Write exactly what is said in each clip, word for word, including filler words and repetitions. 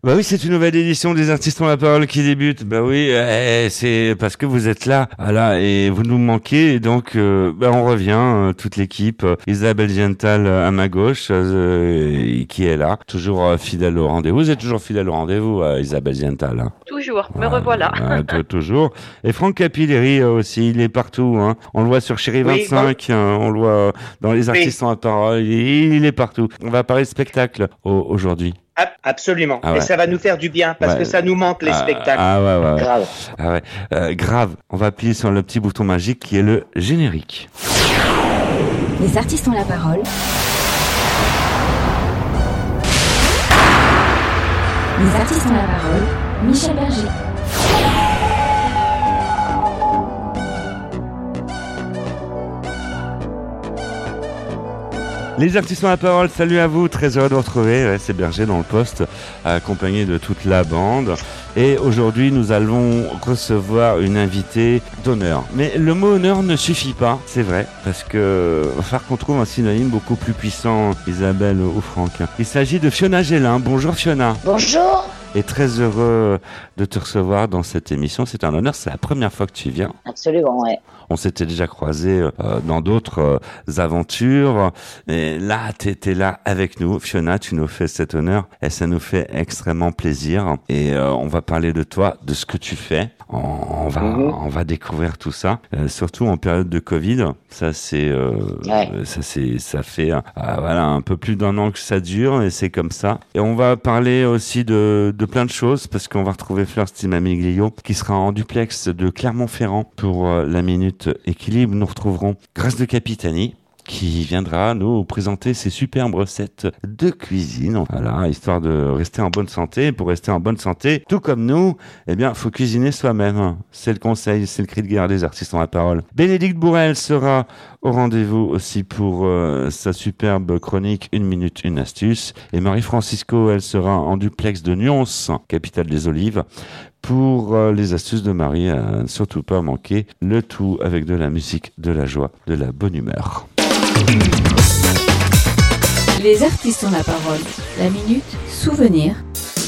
Bah oui, c'est une nouvelle édition des Artistes ont la parole qui débute. Bah oui, euh, c'est parce que vous êtes là, voilà, et vous nous manquez, et donc euh, bah on revient, euh, toute l'équipe. Euh, Isabelle Gental euh, à ma gauche, euh, qui est là, toujours euh, fidèle au rendez-vous. Vous êtes toujours fidèle au rendez-vous, euh, Isabelle Gental. Hein. Toujours, me Ah, revoilà. ah, t- toujours. Et Franck Capilleri euh, aussi, il est partout. Hein. On le voit sur Chéri Oui, vingt-cinq, hein, on le voit euh, dans les Artistes Oui. ont la parole. Il, il est partout. On va parler de spectacle au- aujourd'hui. Ab- Absolument. Ah ouais. Et ça va nous faire du bien parce Ouais. que ça nous manque les Ah, spectacles. Ah ouais, ouais, ouais. Grave. Ah ouais. Euh, grave. On va appuyer sur le petit bouton magique qui est le générique. Les artistes ont la parole. Les artistes ont la parole. Michel Berger. Les artistes ont la parole, salut à vous, très heureux de vous retrouver, ouais, c'est Berger dans le poste, accompagné de toute la bande. Et aujourd'hui, nous allons recevoir une invitée d'honneur. Mais le mot honneur ne suffit pas, c'est vrai, parce que va falloir qu'on trouve un synonyme beaucoup plus puissant, Isabelle ou Franck. Il s'agit de Fiona Gélin. Bonjour Fiona. Bonjour. Et très heureux de te recevoir dans cette émission. C'est un honneur, c'est la première fois que tu viens. Absolument, ouais. On s'était déjà croisés euh, dans d'autres euh, aventures. Et là, tu étais là avec nous. Fiona, tu nous fais cet honneur et ça nous fait extrêmement plaisir. Et euh, on va parler de toi, de ce que tu fais. On, on va Mhm. on va découvrir tout ça, euh, surtout en période de Covid. Ça c'est euh, Ouais. ça c'est ça fait euh, voilà un peu plus d'un an que ça dure et c'est comme ça. Et on va parler aussi de de plein de choses parce qu'on va retrouver Fleur Stimamiglio qui sera en duplex de Clermont-Ferrand pour euh, la minute équilibre. Nous retrouverons Grâce de Capitani qui viendra nous présenter ses superbes recettes de cuisine. Voilà, histoire de rester en bonne santé. Pour rester en bonne santé, tout comme nous, eh bien, faut cuisiner soi-même. C'est le conseil, c'est le cri de guerre des artistes ont la parole. Bénédicte Bourrel sera au rendez-vous aussi pour euh, sa superbe chronique Une minute, une astuce. Et Marie-Francisco, elle sera en duplex de Nyons, capitale des olives, pour euh, les astuces de Marie, à ne surtout pas manquer, le tout avec de la musique, de la joie, de la bonne humeur. Les artistes ont la parole. La minute souvenir.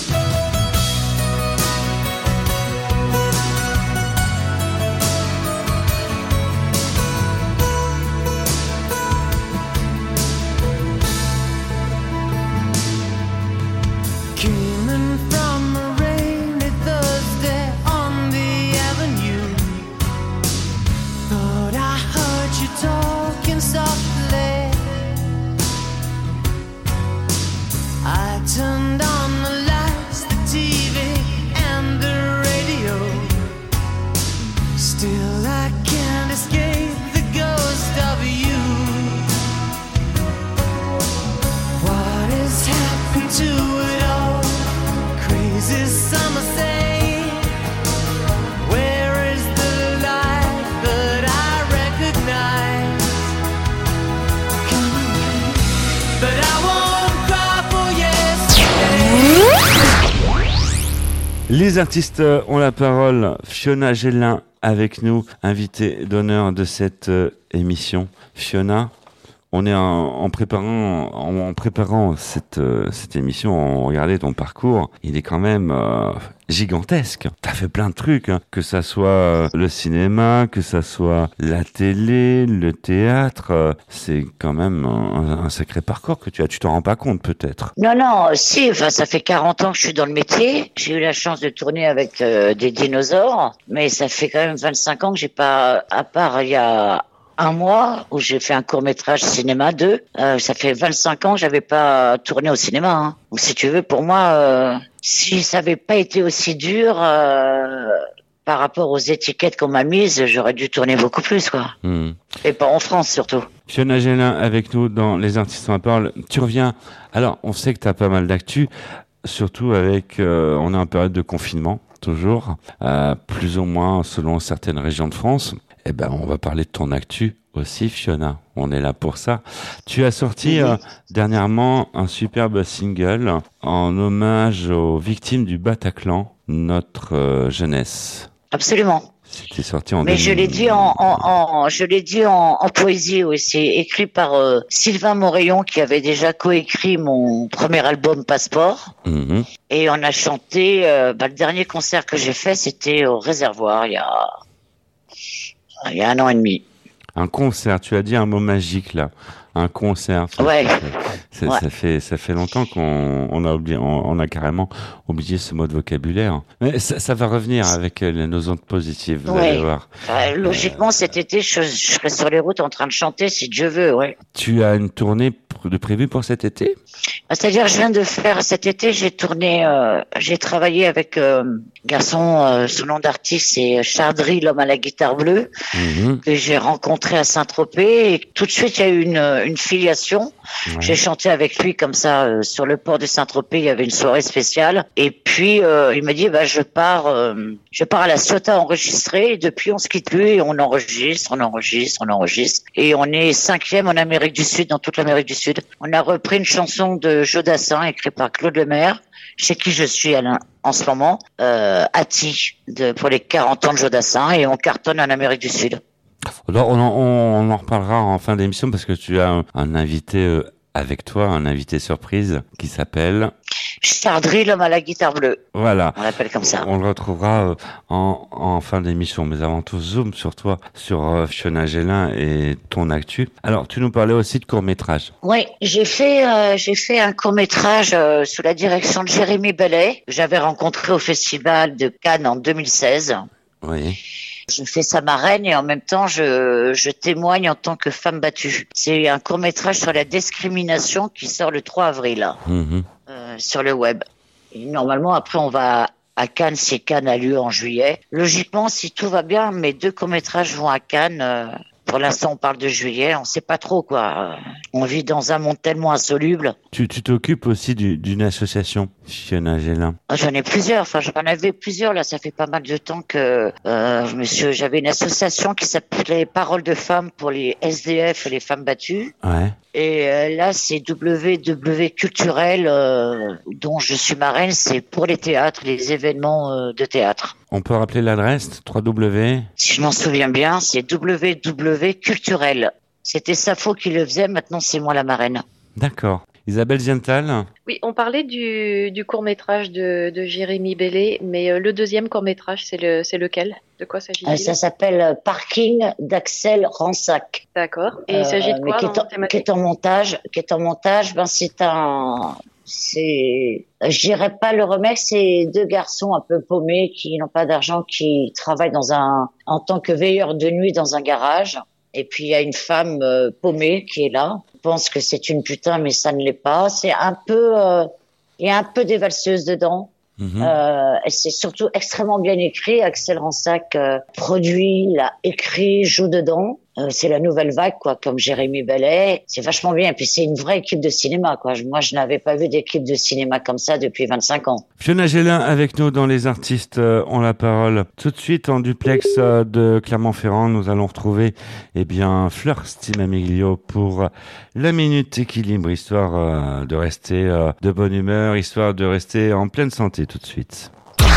Coming from a rainy Thursday on the avenue, thought I heard you talking softly. I turned on the lights, the T V and the radio. Still I can't escape the ghost of you. What has happened to it all? Crazy summer say, where is the light that I recognize? But I won't cry for yesterday. Les artistes ont la parole. Fiona Gélin avec nous, invitée d'honneur de cette euh, émission. Fiona, on est en, en préparant, en, en préparant cette, euh, cette émission, on regardait ton parcours. Il est quand même euh, gigantesque. T'as fait plein de trucs, hein. Que ça soit euh, le cinéma, que ça soit la télé, le théâtre. Euh, c'est quand même un, un sacré parcours que tu as. Tu t'en rends pas compte peut-être. Non, non, si, enfin, ça fait quarante ans que je suis dans le métier. J'ai eu la chance de tourner avec euh, des dinosaures, mais ça fait quand même vingt-cinq ans que j'ai pas, à part il y a un mois où j'ai fait un court-métrage cinéma deux, euh, ça fait vingt-cinq ans que j'avais pas tourné au cinéma. Hein. Donc, si tu veux, pour moi, euh, si ça avait pas été aussi dur euh, par rapport aux étiquettes qu'on m'a mises, j'aurais dû tourner beaucoup plus, quoi. Hmm. Et pas en France, surtout. Fiona Gélin avec nous dans Les Artistes ont la parole. Tu reviens. Alors, on sait que tu as pas mal d'actu, surtout avec, euh, on est en période de confinement, toujours, euh, plus ou moins selon certaines régions de France. Eh ben, on va parler de ton actu aussi, Fiona. On est là pour ça. Tu as sorti euh, dernièrement un superbe single en hommage aux victimes du Bataclan, notre euh, jeunesse. Absolument. C'était sorti en Mais deux mille. je l'ai dit en, en, en je l'ai dit en, en poésie aussi, écrit par euh, Sylvain Moréon qui avait déjà coécrit mon premier album Passeport. Mhm. Et on a chanté. Euh, bah, le dernier concert que j'ai fait, c'était au Réservoir il y a il y a un an et demi. Un concert, tu as dit un mot magique là. Un concert. Ça, Ouais. Ça, Ouais. ça fait ça fait longtemps qu'on on a oublié, on, on a carrément oublié ce mot de vocabulaire. Mais ça, ça va revenir avec euh, nos ondes positives, vous Ouais. allez voir. Enfin, logiquement, cet été, je, je serai sur les routes en train de chanter si Dieu veut. Ouais. Tu as une tournée pr- de prévue pour cet été? Bah, c'est-à-dire, je viens de faire cet été, j'ai tourné, euh, j'ai travaillé avec euh, un garçon, euh, son nom d'artiste c'est Chardry, l'homme à la guitare bleue, Mhm. que j'ai rencontré à Saint-Tropez. Et tout de suite, il y a eu une, une filiation. Ouais. J'ai chanté avec lui comme ça euh, sur le port de Saint-Tropez. Il y avait une soirée spéciale. Et puis, euh, il m'a dit, bah, je pars, euh, je pars à la Ciotat enregistrer. Et depuis, on se quitte plus et on enregistre, on enregistre, on enregistre. Et on est cinquième en Amérique du Sud, dans toute l'Amérique du Sud. On a repris une chanson de Jodassin, écrite par Claude Lemaire, chez qui je suis à l'in- en ce moment, euh, Ati, de, pour les quarante ans de Jodassin. Et on cartonne en Amérique du Sud. Alors, on, en- on, on en reparlera en fin d'émission parce que tu as un, un invité euh, avec toi, un invité surprise qui s'appelle. Chardry, l'homme à la guitare bleue. Voilà. On l'appelle comme ça. On le retrouvera euh, en, en fin d'émission. Mais avant tout, zoom sur toi, sur euh, Fiona Gélin et ton actu. Alors, tu nous parlais aussi de court-métrage. Oui, j'ai fait euh, j'ai fait un court métrage euh, sous la direction de Jérémy Bellet, que j'avais rencontré au Festival de Cannes en deux mille seize. Oui. Je fais sa marraine et en même temps je, je témoigne en tant que femme battue. C'est un court métrage sur la discrimination qui sort le trois avril Mhm. euh, sur le web. Et normalement après on va à Cannes si Cannes a lieu en juillet. Logiquement si tout va bien mes deux courts métrages vont à Cannes. euh, Pour l'instant, on parle de juillet, on sait pas trop quoi. Euh, On vit dans un monde tellement insoluble. Tu tu t'occupes aussi du- d'une association, Fiona Gélin. Ah, J'en ai plusieurs, enfin j'en avais plusieurs là, ça fait pas mal de temps que euh, je me suis- j'avais une association qui s'appelait Paroles de femmes pour les S D F et les femmes battues. Ouais. Et euh, là c'est W W Culturel euh, dont je suis marraine, c'est pour les théâtres, les événements euh, de théâtre. On peut rappeler l'adresse trois W. Si je m'en souviens bien, c'est W W Culturel. C'était Safo qui le faisait, maintenant c'est moi la marraine. D'accord. Isabelle Ziental. Oui, on parlait du, du court-métrage de, de Jérémy Bellet, mais euh, le deuxième court-métrage, c'est le, c'est lequel? De quoi s'agit-il? Euh, ça s'appelle euh, Parking d'Axel Ransac. D'accord. Et il s'agit de Euh, quoi mais qui dans est, en, la thématique? qui est en montage, qui est en montage, ben c'est un, c'est, je dirais pas le remake, c'est deux garçons un peu paumés qui n'ont pas d'argent, qui travaillent dans un, en tant que veilleurs de nuit dans un garage. Et puis il y a une femme euh, paumée qui est là. Je pense que c'est une putain, mais ça ne l'est pas. C'est un peu, euh, il y a un peu des valseuses dedans. Mhm. Euh, et c'est surtout extrêmement bien écrit. Axel Ransac euh, produit, l'a écrit, joue dedans. Euh, c'est la nouvelle vague, quoi, comme Jérémy Bellet. C'est vachement bien. Et puis c'est une vraie équipe de cinéma, quoi. Moi, je n'avais pas vu d'équipe de cinéma comme ça depuis vingt-cinq ans. Fiona Gélin avec nous dans Les Artistes euh, ont la parole. Tout de suite en duplex euh, de Clermont-Ferrand, nous allons retrouver eh bien Fleur Stimamiglio pour euh, la Minute Équilibre, histoire euh, de rester euh, de bonne humeur, histoire de rester en pleine santé tout de suite.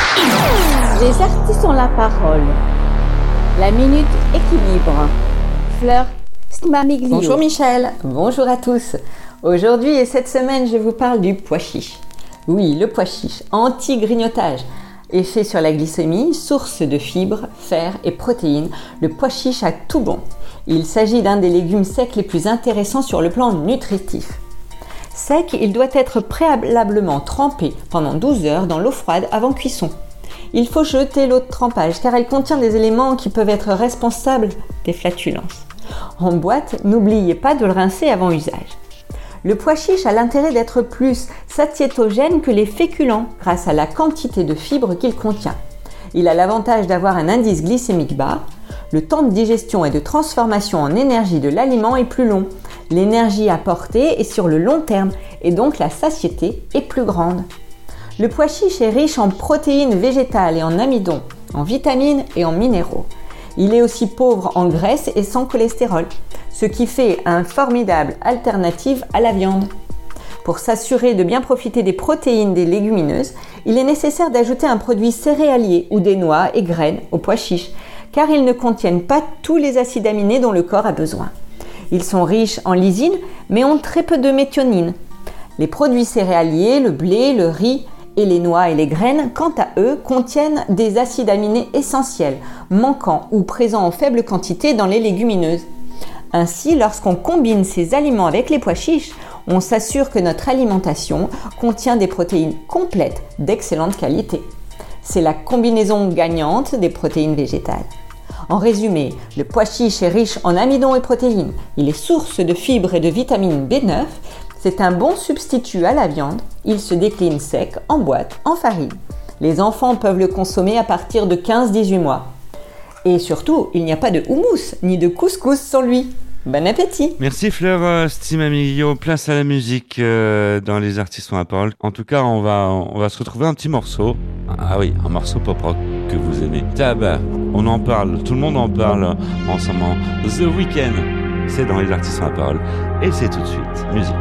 Les artistes ont la parole. La minute équilibre. Fleur Stimamiglio. Bonjour Michel, bonjour à tous. Aujourd'hui et cette semaine, je vous parle du pois chiche. Oui, le pois chiche, anti-grignotage. Effet sur la glycémie, source de fibres, fer et protéines, le pois chiche a tout bon. Il s'agit d'un des légumes secs les plus intéressants sur le plan nutritif. Sec, il doit être préalablement trempé pendant douze heures dans l'eau froide avant cuisson. Il faut jeter l'eau de trempage car elle contient des éléments qui peuvent être responsables des flatulences. En boîte, n'oubliez pas de le rincer avant usage. Le pois chiche a l'intérêt d'être plus satiétogène que les féculents grâce à la quantité de fibres qu'il contient. Il a l'avantage d'avoir un indice glycémique bas. Le temps de digestion et de transformation en énergie de l'aliment est plus long. L'énergie apportée est sur le long terme et donc la satiété est plus grande. Le pois chiche est riche en protéines végétales et en amidon, en vitamines et en minéraux. Il est aussi pauvre en graisse et sans cholestérol, ce qui fait un formidable alternative à la viande. Pour s'assurer de bien profiter des protéines des légumineuses, il est nécessaire d'ajouter un produit céréalier ou des noix et graines au pois chiche, car ils ne contiennent pas tous les acides aminés dont le corps a besoin. Ils sont riches en lysine, mais ont très peu de méthionine. Les produits céréaliers, le blé, le riz et les noix et les graines, quant à eux, contiennent des acides aminés essentiels, manquants ou présents en faible quantité dans les légumineuses. Ainsi, lorsqu'on combine ces aliments avec les pois chiches, on s'assure que notre alimentation contient des protéines complètes d'excellente qualité. C'est la combinaison gagnante des protéines végétales. En résumé, le pois chiche est riche en amidon et protéines. Il est source de fibres et de vitamine B neuf. C'est un bon substitut à la viande. Il se décline sec, en boîte, en farine. Les enfants peuvent le consommer à partir de quinze à dix-huit mois. Et surtout, il n'y a pas de houmous ni de couscous sans lui. Bon appétit! Merci Fleur euh, Stimamiglio. Place à la musique euh, dans Les Artistes ont la parole. En tout cas, on va, on va se retrouver un petit morceau. Ah oui, un morceau pop-rock que vous aimez. Tab, on en parle, tout le monde en parle en ce moment. The Weeknd, c'est dans Les Artistes ont la parole. Et c'est tout de suite, musique.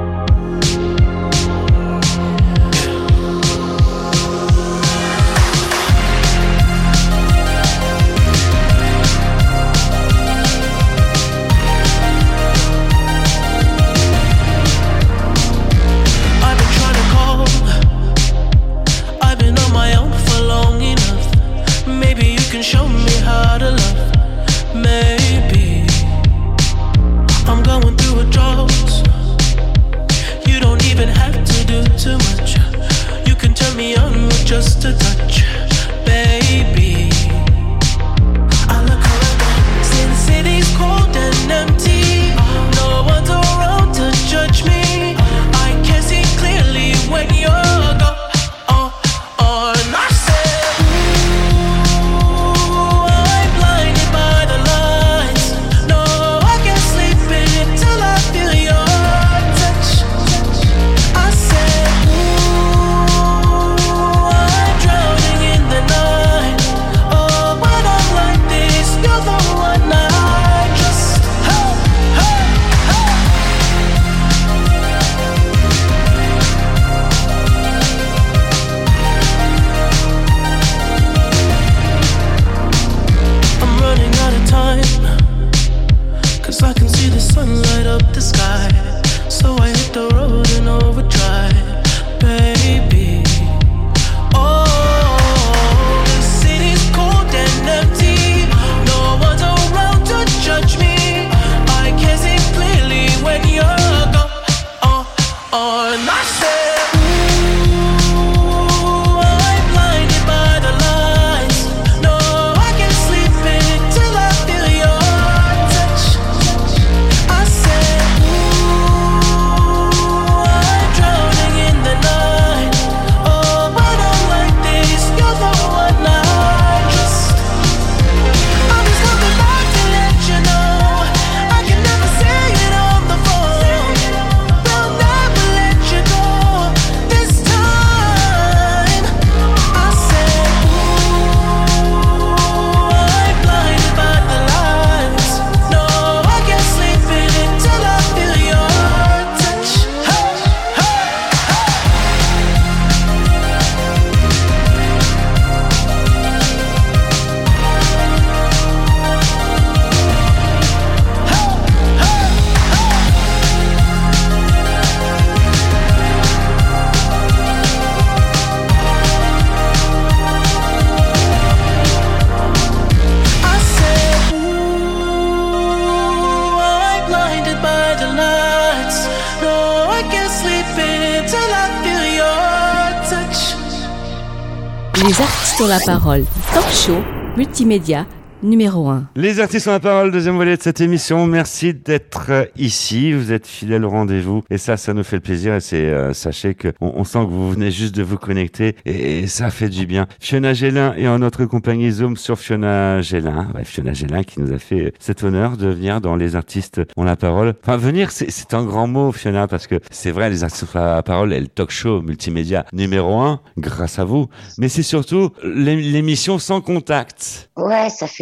Show me how to love. Maybe I'm going through a drought. You don't even have to do too much. You can turn me on with just a touch, baby. I look around, see the city's cold and empty. No one's around to judge me. I can see clearly when you're gone. Oh, oh, and I say I can see the sun light up the sky, so I hit the road in overdrive, baby. Oh, the city's cold and empty. No one's around to judge me. I can see clearly when you're gone. Oh, oh, and I say Les artistes ont la parole. Talk show, multimédia, numéro un. Les artistes ont la parole, deuxième volet de cette émission. Merci d'être ici. Vous êtes fidèles au rendez-vous. Et ça, ça nous fait le plaisir. Et c'est, euh, sachez que on, on sent que vous venez juste de vous connecter. Et, et ça fait du bien. Fiona Gélin est en notre compagnie. Zoom sur Fiona Gélin. Ouais, Fiona Gélin qui nous a fait cet honneur de venir dans Les artistes ont la parole. Enfin, venir, c'est, c'est un grand mot, Fiona, parce que c'est vrai, Les artistes ont la parole est le talk show multimédia numéro un, grâce à vous. Mais c'est surtout l'é- l'émission sans contact. Ouais, ça fait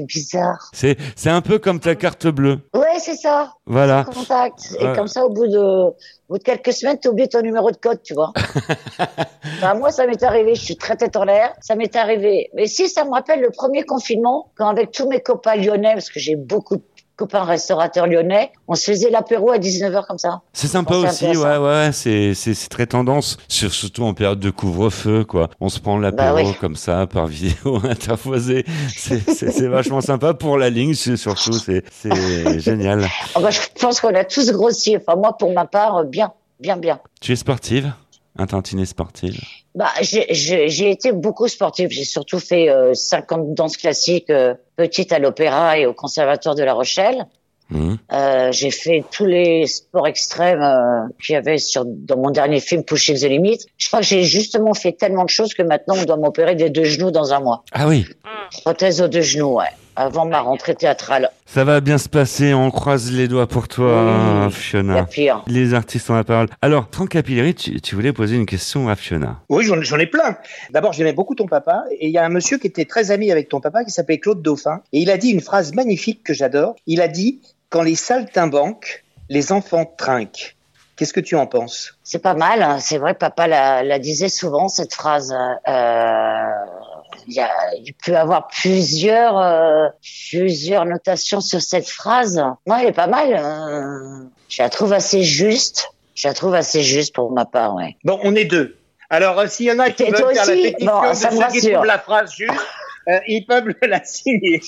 bizarre. C'est, c'est un peu comme ta carte bleue. Ouais, c'est ça. Voilà. Contact. Et Ouais. comme ça, au bout de, au bout de quelques semaines, t'oublies ton numéro de code, tu vois. Enfin, moi, ça m'est arrivé. Je suis très tête en l'air. Ça m'est arrivé. Mais si, ça me rappelle le premier confinement, quand avec tous mes copains lyonnais, parce que j'ai beaucoup de copains restaurateurs lyonnais, on se faisait l'apéro à dix-neuf heures comme ça. C'est sympa Bon, c'est aussi, ouais, intéressant. ouais, c'est, c'est, c'est très tendance, sur, surtout en période de couvre-feu, quoi. On se prend l'apéro Bah oui. comme ça, par vidéo interposée. C'est, c'est, c'est vachement sympa pour la ligne, c'est- surtout, c'est, c'est génial. Oh, bah, je pense qu'on a tous grossi. Enfin, moi, pour ma part, bien, bien, bien. Tu es sportive? Un tantinet sportive? Bah, j'ai, j'ai, j'ai été beaucoup sportive. J'ai surtout fait euh, cinquante danses classiques, euh, petite à l'Opéra et au Conservatoire de La Rochelle. Mmh. Euh, j'ai fait tous les sports extrêmes euh, qu'il y avait sur dans mon dernier film Pushing the Limit. Je crois que j'ai justement fait tellement de choses que maintenant on doit m'opérer des deux genoux dans un mois. Ah oui. Prothèse aux deux genoux, ouais. Avant ma rentrée théâtrale. Ça va bien se passer, on croise les doigts pour toi, Oui. hein, Il y a Fiona. pire. Les artistes ont la parole. Alors, Franck Capilleri, tu, tu voulais poser une question à Fiona. Oui, j'en, j'en ai plein. D'abord, j'aimais beaucoup ton papa. Et il y a un monsieur qui était très ami avec ton papa qui s'appelait Claude Dauphin. Et il a dit une phrase magnifique que j'adore. Il a dit « Quand les saltimbanques, les enfants trinquent ». Qu'est-ce que tu en penses? C'est pas mal, hein. C'est vrai, papa la, la disait souvent, cette phrase. Euh, il y a, il peut y avoir plusieurs, euh, plusieurs notations sur cette phrase. Moi, elle est pas mal. Euh, je la trouve assez juste. Je la trouve assez juste pour ma part, ouais. Bon, on est deux. Alors, euh, s'il y en a qui Et veulent toi faire la aussi? pétition Bon, de ça me ceux qui rassure. trouvent la phrase juste, euh, ils peuvent la signer.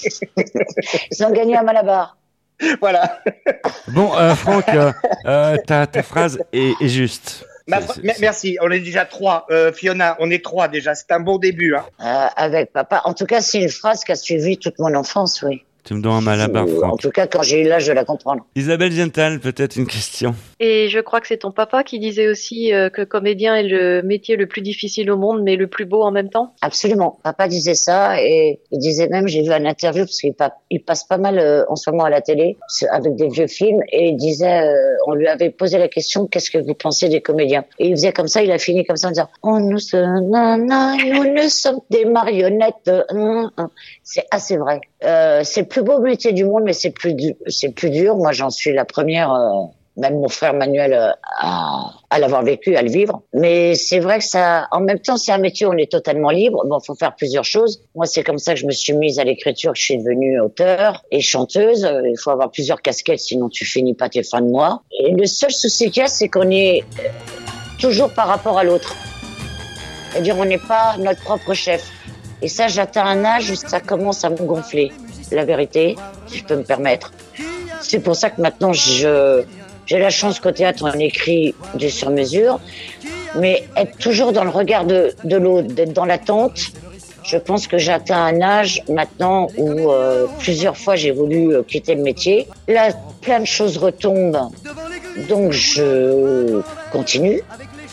Ils ont gagné à Malabar. Voilà. Bon, euh, Franck, euh, euh, ta, ta phrase est, est juste. Ma- C'est- c'est- me- Merci. On est déjà trois. Euh, Fiona, on est trois déjà. C'est un bon début. Hein. Euh, avec papa. En tout cas, c'est une phrase qui a suivi toute mon enfance, oui. Tu me dois un malabar, Ou, en Franck. tout cas, quand j'ai eu l'âge de la comprendre. Isabelle Gental, peut-être une question. Et je crois que c'est ton papa qui disait aussi euh, que comédien est le métier le plus difficile au monde, mais le plus beau en même temps. Absolument. Papa disait ça et il disait même, j'ai vu un interview parce qu'il pa- il passe pas mal euh, en ce moment à la télé c'est- avec des vieux films et il disait, euh, on lui avait posé la question, qu'est-ce que vous pensez des comédiens? Et il faisait comme ça, il a fini comme ça en disant, oh, nous, sommes- na, na, nous ne sommes des marionnettes. Hum, hum. C'est assez vrai. Euh, c'est le plus beau métier du monde, mais c'est plus du- c'est plus dur. Moi, j'en suis la première. Euh, même mon frère Manuel euh, à, à l'avoir vécu, à le vivre. Mais c'est vrai que ça, en même temps, c'est un métier où on est totalement libre. Bon, faut faire plusieurs choses. Moi, c'est comme ça que je me suis mise à l'écriture, que je suis devenue auteure et chanteuse. Euh, Il faut avoir plusieurs casquettes, sinon tu finis pas tes fins de mois. Et le seul souci qu'il y a, c'est qu'on est euh, toujours par rapport à l'autre. C'est-à-dire, on n'est pas notre propre chef. Et ça, j'atteins un âge où ça commence à me gonfler. La vérité, si je peux me permettre. C'est pour ça que maintenant, je, j'ai la chance qu'au théâtre, on écrit du sur-mesure. Mais être toujours dans le regard de, de l'autre, d'être dans l'attente, je pense que j'atteins un âge maintenant où euh, plusieurs fois j'ai voulu euh, quitter le métier. Là, plein de choses retombent, donc je continue.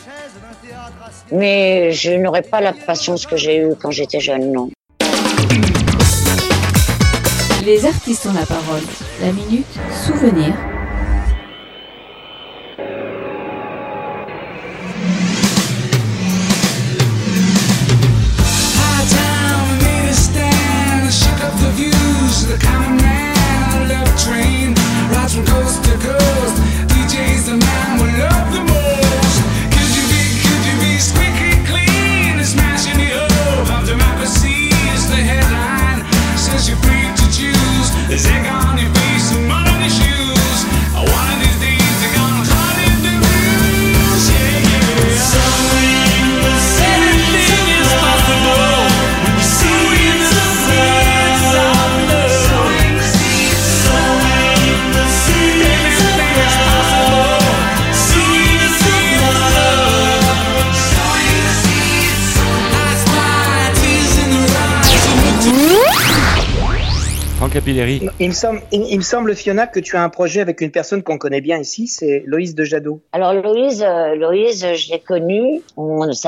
Mais je n'aurai pas la patience que j'ai eue quand j'étais jeune, non. Les artistes ont la parole. La minute souvenir. Franck Capilleri. Il me semble, il, il me semble, Fiona, que tu as un projet avec une personne qu'on connaît bien ici, c'est Loïs de Jadot. Alors Loïse, euh, Loïse, je l'ai connue. On, ça a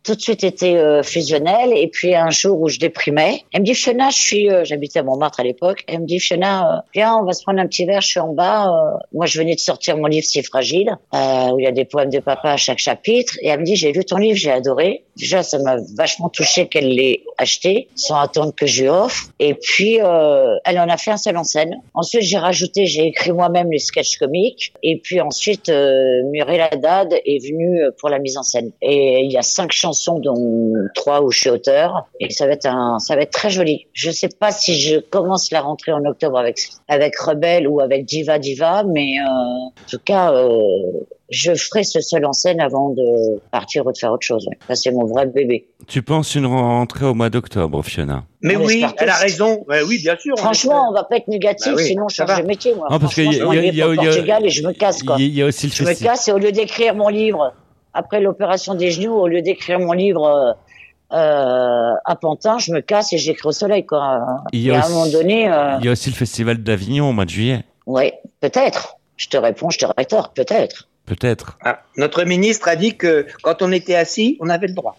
tout de suite été euh, fusionnelle. Et puis un jour où je déprimais, elle me dit Fiona, je suis, euh, j'habitais à Montmartre à l'époque. Elle me dit Fiona, euh, viens, on va se prendre un petit verre. Je suis en bas. Euh, moi, je venais de sortir mon livre Si fragile, euh, où il y a des poèmes de papa à chaque chapitre. Et elle me dit j'ai lu ton livre, j'ai adoré. Déjà, ça m'a vachement touché qu'elle l'ait acheté sans attendre que je lui offre. Et puis, euh, elle en a fait un seul en scène. Ensuite, j'ai rajouté, j'ai écrit moi-même les sketchs comiques. Et puis ensuite, euh, Muriel Haddad est venue pour la mise en scène. Et il y a cinq chansons, dont trois où je suis auteur. Et ça va être un, ça va être très joli. Je sais pas si je commence la rentrée en octobre avec avec Rebelle ou avec Diva Diva, mais euh, en tout cas. Euh, Je ferai ce seul en scène avant de partir ou de faire autre chose. Ouais. Ça, c'est mon vrai bébé. Tu penses une rentrée au mois d'octobre, Fiona? Mais On oui, espère elle a tous. raison. Ouais, oui, bien sûr. Franchement, on va pas être négatif, Bah oui, sinon je ça change va. de métier, moi. Non, parce qu'il y a- Franchement, je il y a- il y a- m'ennuie il y pour a- Portugal et je me casse, quoi. Il y a aussi le Je me festival. casse et au lieu d'écrire mon livre, après l'opération des genoux, au lieu d'écrire mon livre euh, à Pantin, je me casse et j'écris au soleil, quoi. Il y a et à aussi- un moment donné, euh, Il y a aussi le festival d'Avignon au mois de juillet. ouais, peut-être. Je te réponds, je te rétorque, peut-être. Peut-être. Ah, notre ministre a dit que quand on était assis, on avait le droit.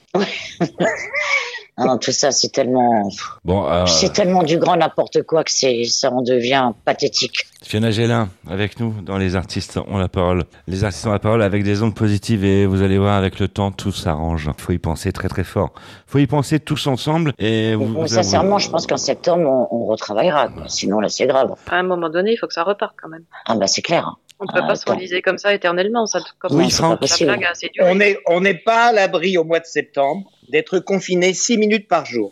Ah non, tout ça, c'est tellement, Bon, euh, c'est tellement du grand n'importe quoi que c'est, ça en devient pathétique. Fiona Gélin, avec nous dans Les Artistes ont la parole. Les Artistes ont la parole avec des ondes positives et vous allez voir, avec le temps, tout s'arrange. Faut y penser très très fort. Faut y penser tous ensemble et vous, Bon, vous- sincèrement, je pense qu'en septembre, on, on retravaillera, quoi. Sinon, là, c'est grave. À un moment donné, il faut que ça reparte quand même. Ah, bah, c'est clair. On ne peut Ah, pas attends. s'enliser comme ça éternellement. Ça, comme Oui, ça, Franck. la Possible. blague a assez duré. On est, on n'est pas à l'abri au mois de septembre d'être confiné six minutes par jour.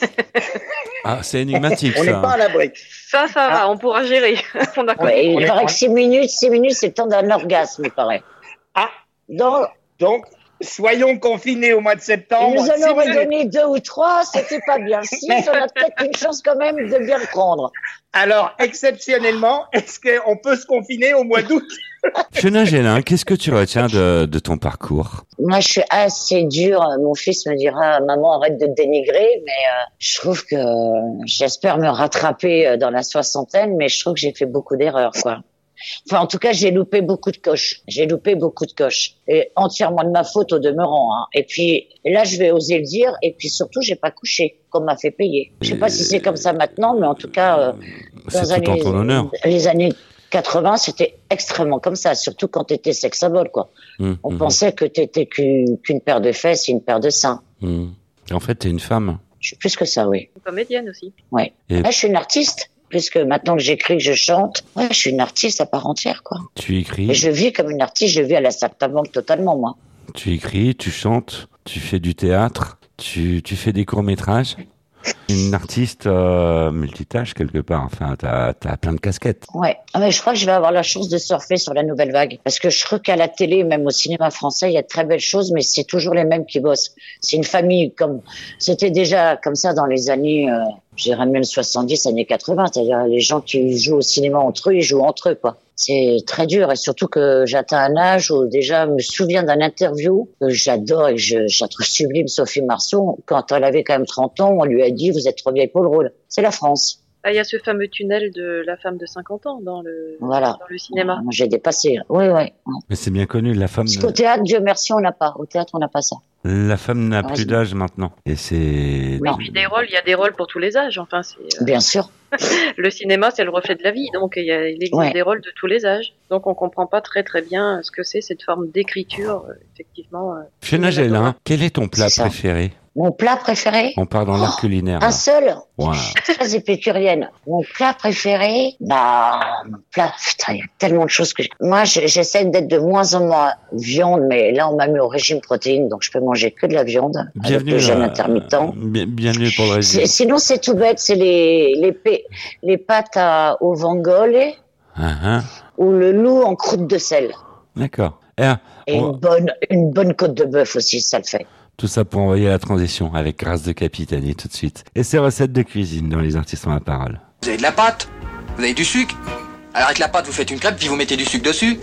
Ah, c'est énigmatique On n'est ça. pas à l'abri. Ça, ça va, Ah. on pourra gérer. on a compris. Ouais, on il est- paraît on- que six minutes, six minutes, c'est le temps d'un orgasme, il paraît. Ah, Donc, donc, soyons confinés au mois de il septembre. nous en six aurait minutes. donné deux ou trois, c'était pas bien. Six, on a peut-être une chance quand même de bien le prendre. Alors, exceptionnellement, est-ce qu'on peut se confiner au mois d'août? Fiona Gélin, qu'est-ce que tu retiens de, de ton parcours? Moi, je suis assez dure. Mon fils me dira, maman, arrête de te dénigrer, mais euh, je trouve que j'espère me rattraper euh, dans la soixantaine, mais je trouve que j'ai fait beaucoup d'erreurs, quoi. Enfin, en tout cas, j'ai loupé beaucoup de coches. J'ai loupé beaucoup de coches. Et entièrement de ma faute au demeurant, hein. Et puis, là, je vais oser le dire. Et puis, surtout, j'ai pas couché, qu'on m'a fait payer. Je sais pas si c'est comme ça maintenant, mais en tout cas, euh, dans C'est tout en les, ton honneur. les années quatre-vingts, c'était extrêmement comme ça. Surtout quand t'étais sex symbole, quoi. Mmh, On mmh, pensait que t'étais qu'une qu'une paire de fesses et une paire de seins. mmh. En fait, t'es une femme. Je suis plus que ça, oui. Une comédienne aussi. Ouais. Et- Là, je suis une artiste. Puisque maintenant que j'écris, que je chante, ouais, je suis une artiste à part entière, quoi. Tu écris, Et je vis comme une artiste, je vis à la saltimbanque totalement, moi. tu écris, tu chantes, tu fais du théâtre, tu, tu fais des courts-métrages. Une artiste euh, multitâche quelque part. Enfin, t'as, t'as plein de casquettes. Ouais. Ah, mais je crois que je vais avoir la chance de surfer sur la nouvelle vague. Parce que je trouve qu'à la télé, même au cinéma français, il y a de très belles choses, mais c'est toujours les mêmes qui bossent. C'est une famille comme, c'était déjà comme ça dans les années, euh, je dirais même soixante-dix, années quatre-vingts. C'est-à-dire, les gens qui jouent au cinéma entre eux, ils jouent entre eux, quoi. C'est très dur, et surtout que j'atteins un âge où déjà, je me souviens d'un interview que j'adore et que je, je la trouve sublime, Sophie Marceau. Quand elle avait quand même trente ans, on lui a dit, vous êtes trop vieille pour le rôle. C'est la France. Ah, il y a ce fameux tunnel de la femme de cinquante ans dans le, Voilà. dans le cinéma. Moi, j'ai dépassé. Oui, oui. Mais c'est bien connu, la femme, Parce qu'au théâtre, Dieu merci, on n'a pas. Au théâtre, on n'a pas ça. la femme n'a plus Vas-y. d'âge maintenant. Et c'est... Oui, Non. puis des rôles, il y a des rôles pour tous les âges. Enfin, c'est, euh, Bien sûr. le cinéma, c'est le reflet de la vie. Donc, il, y a, il existe Ouais. des rôles de tous les âges. Donc, on comprend pas très très bien ce que c'est cette forme d'écriture, euh, effectivement. euh, Fiona Gélin, quel est ton plat C'est ça. préféré? Mon plat préféré, On part dans l'art culinaire. un là. seul, Ouais. très épicurienne. Mon plat préféré, bah, mon plat, putain, il y a tellement de choses que j'ai. Moi, je- j'essaie d'être de moins en moins viande, mais là, on m'a mis au régime protéine, donc je peux manger que de la viande. Avec Bienvenue, le jeûne euh, intermittent. bien- bienvenue pour le régime. C'est- Sinon, c'est tout bête, c'est les, les, pé- les pâtes à, au vongole Ah, ah. ou le loup en croûte de sel. D'accord. Eh, Et on- une bonne, une bonne côte de bœuf aussi, ça le fait. Tout ça pour envoyer la transition avec Grâce de Capitani tout de suite. Et ses recettes de cuisine dans Les Artistes ont la parole. Vous avez de la pâte? Vous avez du sucre? Alors avec la pâte, vous faites une crêpe, puis vous mettez du sucre dessus.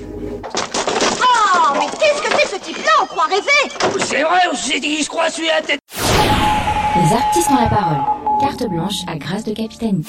Oh, mais qu'est-ce que c'est ce type-là? On croit rêver. C'est vrai, on s'est dit, il se croit celui à la tête. Les artistes ont la parole. Carte blanche à Grâce de Capitanie.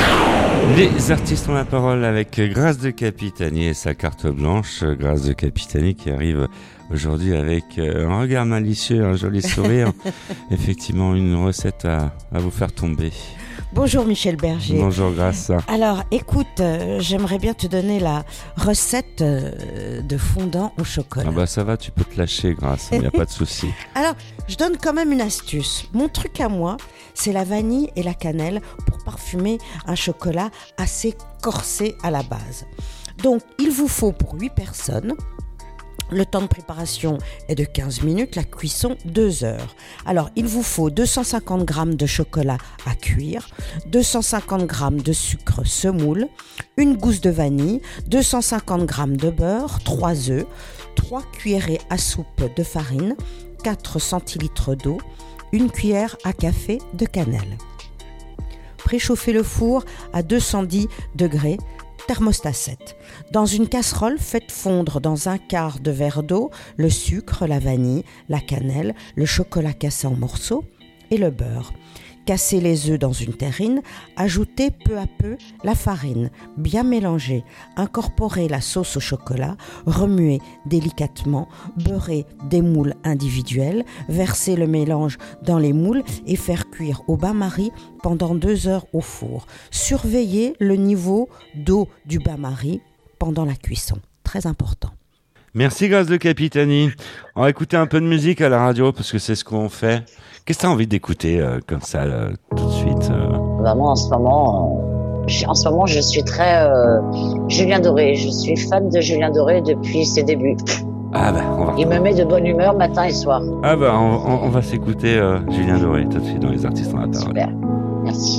Les artistes ont la parole avec Grâce de Capitanie et sa carte blanche. Grâce de Capitanie qui arrive aujourd'hui avec un regard malicieux, un joli sourire. Effectivement, une recette à, à vous faire tomber. Bonjour Michel Berger. Bonjour Grâce. Alors écoute, euh, j'aimerais bien te donner la recette euh, de fondant au chocolat. Ah bah ça va, tu peux te lâcher Grâce, il n'y a pas de souci. Alors, je donne quand même une astuce. Mon truc à moi, c'est la vanille et la cannelle pour parfumer un chocolat assez corsé à la base. Donc, il vous faut pour huit personnes. Le temps de préparation est de quinze minutes, la cuisson deux heures. Alors, il vous faut deux cent cinquante grammes de chocolat à cuire, deux cent cinquante grammes de sucre semoule, une gousse de vanille, deux cent cinquante grammes de beurre, trois œufs, trois cuillerées à soupe de farine, quatre centilitres d'eau, une cuillère à café de cannelle. Préchauffez le four à deux cent dix degrés, thermostat sept. Dans une casserole, faites fondre dans un quart de verre d'eau le sucre, la vanille, la cannelle, le chocolat cassé en morceaux et le beurre. Cassez les œufs dans une terrine, ajoutez peu à peu la farine, bien mélanger, incorporez la sauce au chocolat, remuez délicatement, beurrez des moules individuels, versez le mélange dans les moules et faire cuire au bain-marie pendant deux heures au four. Surveillez le niveau d'eau du bain-marie pendant la cuisson, très important. Merci Grâce de Capitanie. On va écouter un peu de musique à la radio parce que c'est ce qu'on fait. Qu'est-ce que tu as envie d'écouter euh, comme ça là, tout de suite euh... Vraiment en ce moment, euh, je, en ce moment je suis très euh, Julien Doré. Je suis fan de Julien Doré depuis ses débuts. Ah bah, on va... Il me met de bonne humeur matin et soir. Ah bah on, on, on va s'écouter euh, Julien Doré tout de suite dans les artistes en la parole. Super, merci.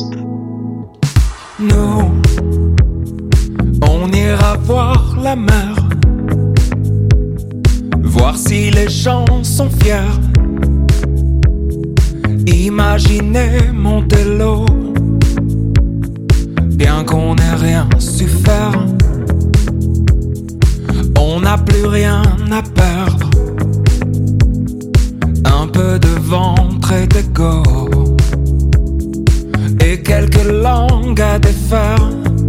Nous, on ira voir la mer, voir si les gens sont fiers. Imaginez Montello, bien qu'on n'ait rien su faire. On n'a plus rien à perdre, un peu de ventre et d'ego, et quelques langues à défaire,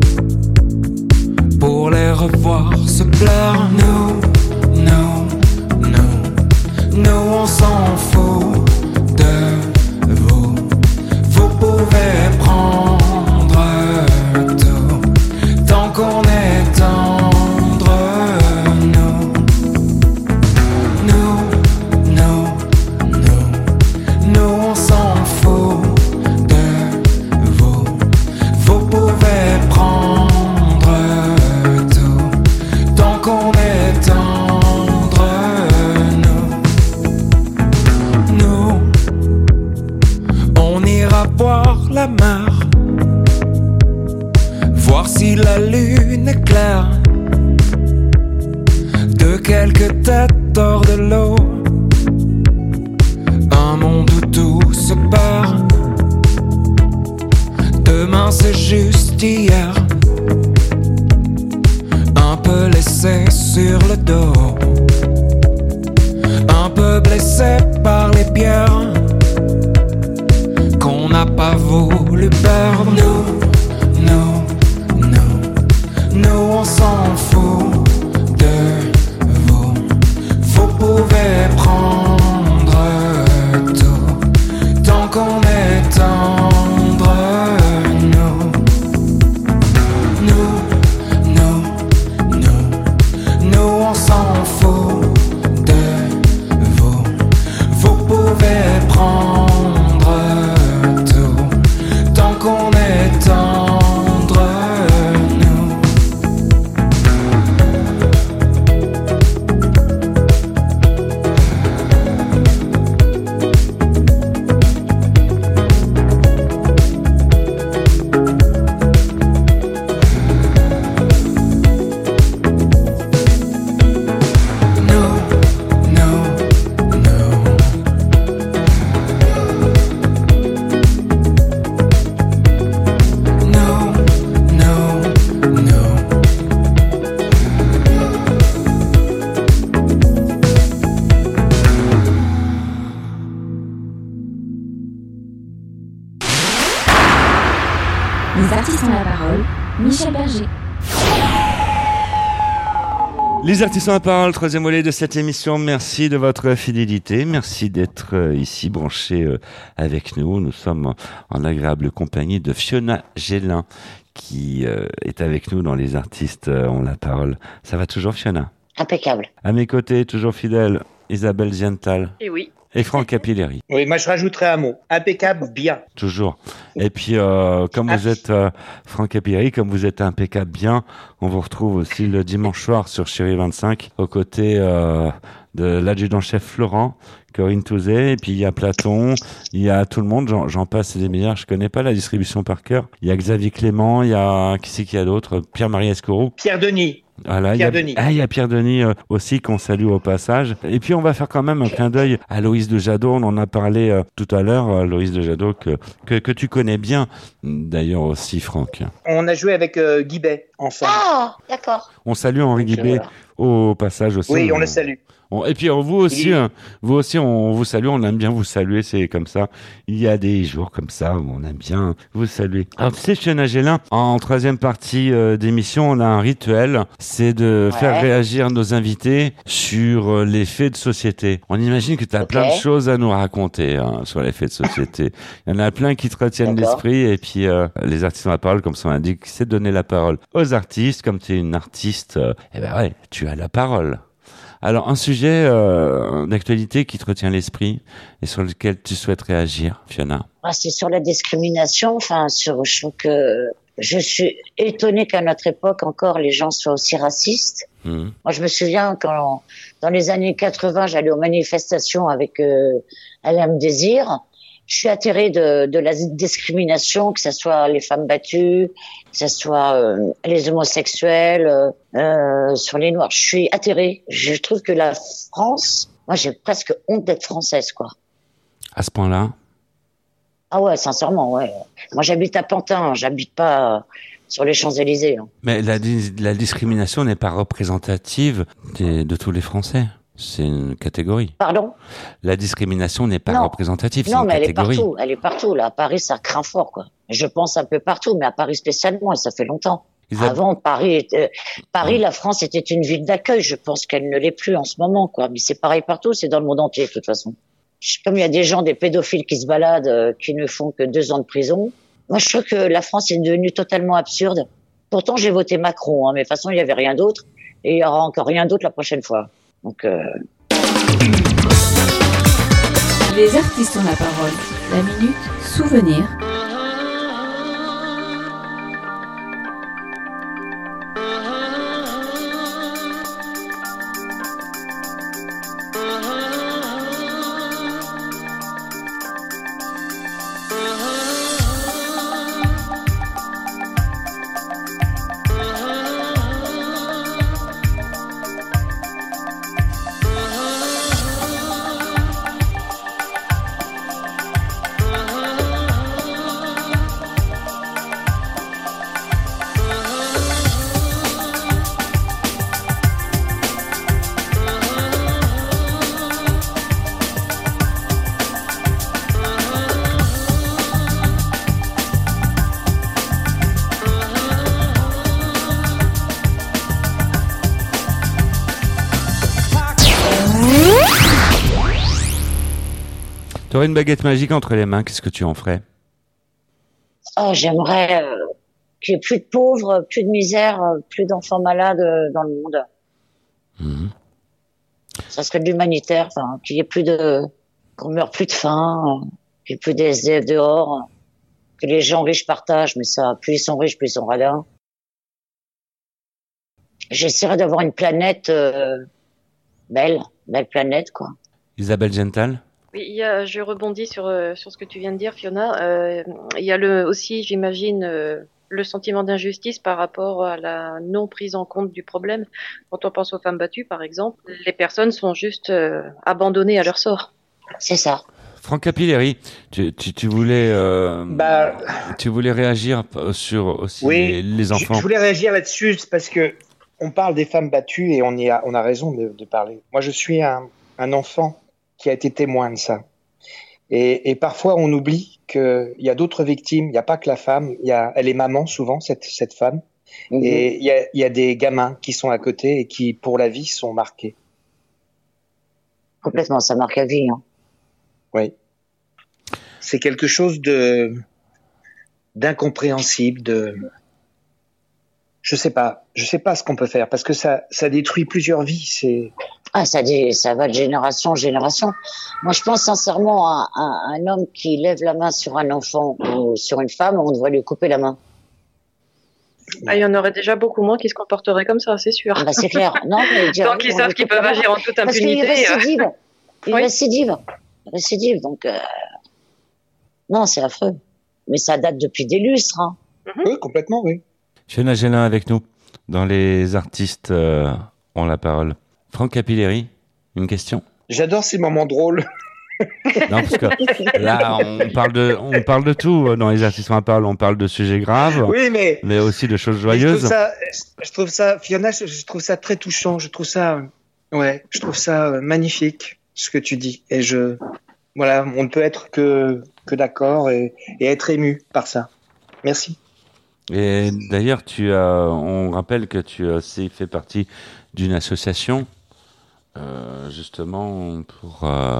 pour les revoir se plaire. Nous, nous, nous, nous on s'en fout de vous. Vous pouvez prendre tout, tant qu'on est tendre. Nous, nous, nous, nous, nous on s'en fout de vous. Vous pouvez prendre tout, tant qu'on est tendre. Nous, nous, on ira voir la mer, voir si la lune est claire. De quelques têtes hors de l'eau, un monde où tout se perd. Demain c'est juste hier, un peu laissé sur le dos, un peu blessé par les pierres qu'on n'a pas voulu perdre. Nous, nous, nous, nous on s'en fout de vous. Vous pouvez prendre tout, tant qu'on est tendre. Nous, nous, nous, nous, nous on s'en fout de vous. Vous pouvez prendre tout, tant qu'on est tendre. Nous, Les artistes ont la parole. Michel Berger. Les artistes ont la parole, troisième volet de cette émission. Merci de votre fidélité. Merci d'être euh, ici branchés euh, avec nous. Nous sommes en agréable compagnie de Fiona Gélin qui euh, est avec nous dans Les artistes euh, ont la parole. Ça va toujours, Fiona? Impeccable. À mes côtés, toujours fidèle, Isabelle Ziental. Et oui. Et Franck Capilleri. Oui, moi je rajouterais un mot. Impeccable, bien. Toujours. Et puis, euh, comme vous êtes euh, Franck Capilleri, comme vous êtes impeccable bien, on vous retrouve aussi le dimanche soir sur Chérie vingt-cinq, aux côtés euh, de l'adjudant-chef Florent, Corinne Touzet, et puis il y a Platon, il y a tout le monde, j'en, j'en passe des milliards, je connais pas la distribution par cœur. Il y a Xavier Clément, il y a, qui c'est qu'il y a d'autres? Pierre-Marie Escourou. Pierre Denis. Voilà, Pierre il y a, Denis. Ah, il y a Pierre Denis euh, aussi qu'on salue au passage. Et puis on va faire quand même un clin d'œil à Loïs de Jadot. On en a parlé euh, tout à l'heure, euh, Loïs de Jadot que, que que tu connais bien, d'ailleurs aussi Franck. On a joué avec euh, Guibet ensemble. Ah, d'accord. On salue Henri Guibet au passage aussi. Oui, on le salue. On, et puis vous aussi, Il... hein, vous aussi, on vous salue. On aime bien vous saluer. C'est comme ça. Il y a des jours comme ça où on aime bien vous saluer. Alors tu sais, Fiona Gélin, en troisième partie euh, d'émission, on a un rituel, c'est de Ouais. faire réagir nos invités sur euh, les faits de société. On imagine que tu as Ok. plein de choses à nous raconter hein, sur les faits de société. Il y en a plein qui te retiennent D'accord. l'esprit. Et puis euh, les artistes ont la parole, comme ça on indique, c'est de donner la parole aux artistes. Comme tu es une artiste, euh, eh ben ouais, tu as la parole. Alors, un sujet euh, d'actualité qui te retient l'esprit et sur lequel tu souhaites réagir, Fiona? Ah, c'est sur la discrimination. Enfin, sur, je trouve que je suis étonnée qu'à notre époque encore les gens soient aussi racistes. Mmh. Moi, je me souviens quand, dans les années quatre-vingts, j'allais aux manifestations avec euh, L M Désir. Je suis atterrée de, de la discrimination, que ce soit les femmes battues, que ce soit euh, les homosexuels, euh, euh, sur les noirs. Je suis atterrée. Je trouve que la France, moi, j'ai presque honte d'être française, quoi. À ce point-là? Ah ouais, sincèrement, ouais. Moi, j'habite à Pantin, j'habite pas euh, sur les Champs-Élysées. Hein. Mais la, la discrimination n'est pas représentative des, de tous les Français. C'est une catégorie. Pardon? La discrimination n'est pas Non. représentative, c'est Non, une mais catégorie. elle est partout. Elle est partout. Là, à Paris, ça craint fort, quoi. Je pense un peu partout, mais à Paris spécialement, et ça fait longtemps. Isabelle... Avant, Paris, était... Paris, la France était une ville d'accueil. Je pense qu'elle ne l'est plus en ce moment, quoi. Mais c'est pareil partout. C'est dans le monde entier, de toute façon. Comme il y a des gens, des pédophiles qui se baladent, euh, qui ne font que deux ans de prison. Moi, je trouve que la France est devenue totalement absurde. Pourtant, j'ai voté Macron, hein, mais de toute façon, il n'y avait rien d'autre. Et il y aura encore rien d'autre la prochaine fois. Donc, euh... Les artistes ont la parole. La minute souvenir. Tu aurais une baguette magique entre les mains, qu'est-ce que tu en ferais? Oh, j'aimerais euh, qu'il n'y ait plus de pauvres, plus de misère, euh, plus d'enfants malades euh, dans le monde. Mmh. Ça serait de l'humanitaire, enfin, qu'il y ait plus de, qu'on meure plus de faim, euh, qu'il n'y ait plus des S D F dehors, euh, que les gens riches partagent, mais ça, plus ils sont riches, plus ils sont radins. J'essaierais d'avoir une planète euh, belle, belle planète, quoi. Isabelle Ziental? Oui, il y a, je rebondis sur, euh, sur ce que tu viens de dire, Fiona. Euh, il y a le, aussi, j'imagine, euh, le sentiment d'injustice par rapport à la non prise en compte du problème. Quand on pense aux femmes battues, par exemple, les personnes sont juste euh, abandonnées à leur sort. C'est ça. Franck Capilleri, tu, tu, tu voulais, euh, bah, tu voulais réagir sur aussi oui, les, les enfants. Je, je voulais réagir là-dessus parce que on parle des femmes battues et on y a, on a raison de, de parler. Moi, je suis un, un enfant qui a été témoin de ça. Et, et parfois, on oublie qu'il y a d'autres victimes. Il n'y a pas que la femme. Il y a, elle est maman souvent, cette, cette femme. Mmh. Et il y, a, il y a des gamins qui sont à côté et qui, pour la vie, sont marqués. Complètement, ça marque à vie. Hein. Oui. C'est quelque chose de d'incompréhensible, de... Je sais pas. Je sais pas ce qu'on peut faire parce que ça, ça détruit plusieurs vies. C'est... Ah, ça, dit, ça va de génération en génération. Moi, je pense sincèrement à, à, à un homme qui lève la main sur un enfant ou sur une femme, on devrait lui couper la main. Ah, il y en aurait déjà beaucoup moins qui se comporteraient comme ça, c'est sûr. Ah bah, c'est clair. Non, mais tant qu'ils savent qu'ils peuvent agir en toute impunité. Parce qu'il récidive. Euh... Il oui. récidive. Il récidive. Donc, euh... non, c'est affreux. Mais ça date depuis des lustres. Hein. Mm-hmm. Oui, complètement, oui. Fiona Gélin avec nous. Dans les artistes euh, ont la parole. Franck Capilleri, une question? J'adore ces moments drôles. Non, parce que là, on parle de, on parle de tout dans les artistes ont la parole. On parle de sujets graves, oui, mais, mais aussi de choses joyeuses. Je trouve ça, je trouve ça Fiona, je, je trouve ça très touchant. Je trouve ça, ouais, je trouve ça magnifique ce que tu dis. Et je, voilà, on ne peut être que, que d'accord et, et être ému par ça. Merci. Et d'ailleurs, tu as, on rappelle que tu as aussi fait partie d'une association, euh, justement pour euh,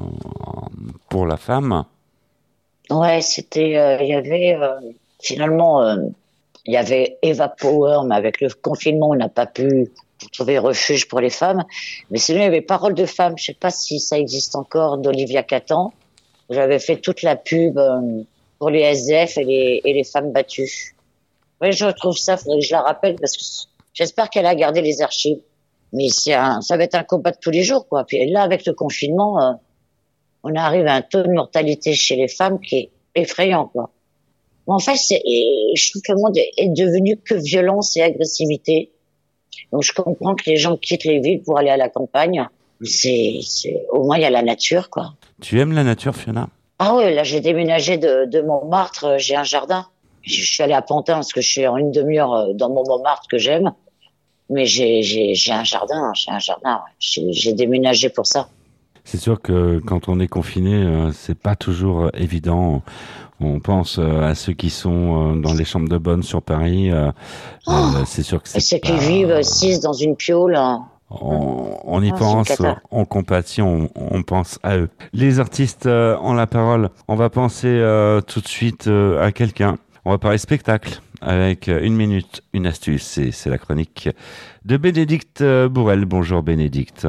pour la femme. Ouais, c'était, il euh, y avait euh, finalement, il euh, y avait Eva Power, mais avec le confinement, on n'a pas pu trouver refuge pour les femmes. Mais sinon, il y avait Parole de femmes. Je sais pas si ça existe encore, d'Olivia Catan. J'avais fait toute la pub euh, pour les S D F et les et les femmes battues. Oui, je retrouve ça, faudrait que je la rappelle parce que j'espère qu'elle a gardé les archives. Mais c'est un, ça va être un combat de tous les jours, quoi. Puis là, avec le confinement, euh, on arrive à un taux de mortalité chez les femmes qui est effrayant, quoi. Mais en fait, c'est, je trouve que le monde est devenu que violence et agressivité. Donc, je comprends que les gens quittent les villes pour aller à la campagne. C'est, c'est, au moins, il y a la nature, quoi. Tu aimes la nature, Fiona? Ah ouais, là, j'ai déménagé de, de Montmartre, j'ai un jardin. Je suis allée à Pantin parce que je suis en une demi-heure dans mon Montmartre que j'aime. Mais j'ai, j'ai, j'ai un jardin, j'ai un jardin. J'ai, j'ai déménagé pour ça. C'est sûr que quand on est confiné, euh, c'est pas toujours évident. On pense euh, à ceux qui sont euh, dans les chambres de bonne sur Paris. Euh, oh euh, c'est sûr que c'est. Et ceux pas... qui vivent six dans une piole. On, on y oh, pense, on compatit, on, on pense à eux. Les artistes euh, ont la parole. On va penser euh, tout de suite euh, à quelqu'un. On va parler spectacle avec une minute, une astuce. C'est, c'est la chronique de Bénédicte Bourrel. Bonjour Bénédicte.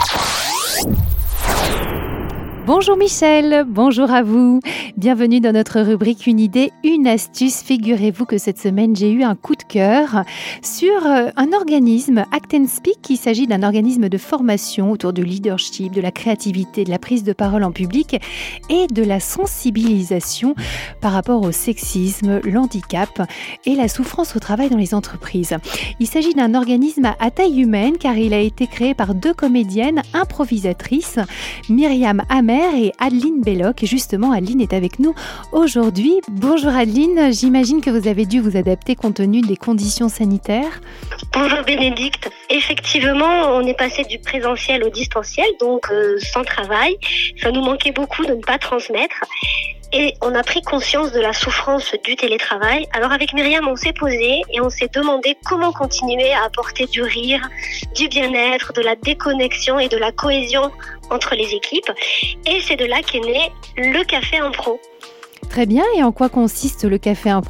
Bonjour Michel, bonjour à vous. Bienvenue dans notre rubrique Une idée, une astuce. Figurez-vous que cette semaine, j'ai eu un coup de cœur sur un organisme, Act and Speak. Il s'agit d'un organisme de formation autour du leadership, de la créativité, de la prise de parole en public et de la sensibilisation par rapport au sexisme, l'handicap et la souffrance au travail dans les entreprises. Il s'agit d'un organisme à taille humaine car il a été créé par deux comédiennes improvisatrices, Myriam Amer et Adeline Belloc. Et justement, Adeline est avec nous aujourd'hui. Bonjour Adeline, j'imagine que vous avez dû vous adapter compte tenu des conditions sanitaires. Bonjour Bénédicte. Effectivement, on est passé du présentiel au distanciel, donc euh, sans travail. Ça nous manquait beaucoup de ne pas transmettre. Et on a pris conscience de la souffrance du télétravail. Alors avec Myriam, on s'est posé et on s'est demandé comment continuer à apporter du rire, du bien-être, de la déconnexion et de la cohésion entre les équipes. Et c'est de là qu'est né le Café Impro. Très bien, et en quoi consiste le Café Impro ?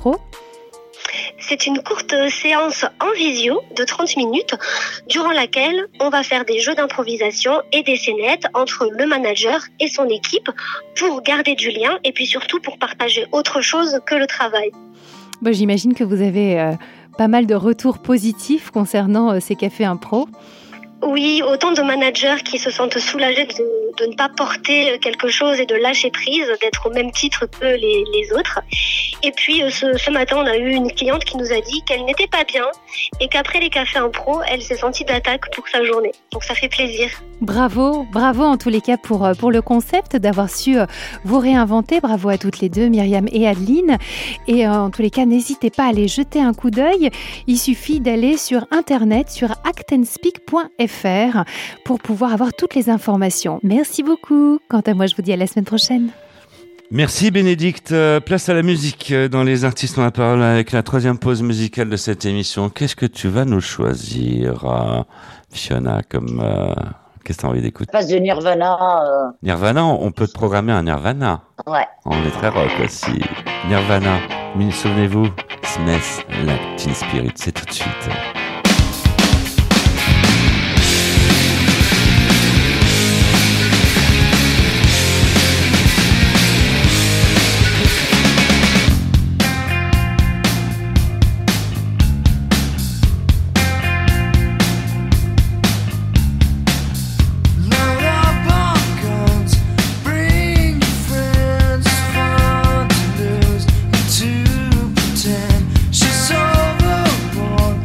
C'est une courte séance en visio de trente minutes durant laquelle on va faire des jeux d'improvisation et des scénettes entre le manager et son équipe pour garder du lien et puis surtout pour partager autre chose que le travail. Bon, j'imagine que vous avez euh, pas mal de retours positifs concernant euh, ces cafés impro. Oui, autant de managers qui se sentent soulagés de, de ne pas porter quelque chose et de lâcher prise, d'être au même titre que les, les autres. Et puis ce, ce matin, on a eu une cliente qui nous a dit qu'elle n'était pas bien et qu'après les cafés impro, elle s'est sentie d'attaque pour sa journée. Donc ça fait plaisir. Bravo, bravo en tous les cas pour, pour le concept, d'avoir su vous réinventer. Bravo à toutes les deux, Myriam et Adeline. Et en tous les cas, n'hésitez pas à aller jeter un coup d'œil. Il suffit d'aller sur internet, sur act and speak point f r pour pouvoir avoir toutes les informations. Merci beaucoup. Quant à moi, je vous dis à la semaine prochaine. Merci Bénédicte. Euh, place à la musique euh, dans Les Artistes ont la parole avec la troisième pause musicale de cette émission. Qu'est-ce que tu vas nous choisir, euh, Fiona, comme... Euh, qu'est-ce que tu as envie d'écouter? Passe de Nirvana. Euh... Nirvana, on peut te programmer un Nirvana. Ouais. On est très rock aussi. Nirvana, mais souvenez-vous, Smith, la Teen Spirit, c'est tout de suite. She's overboard.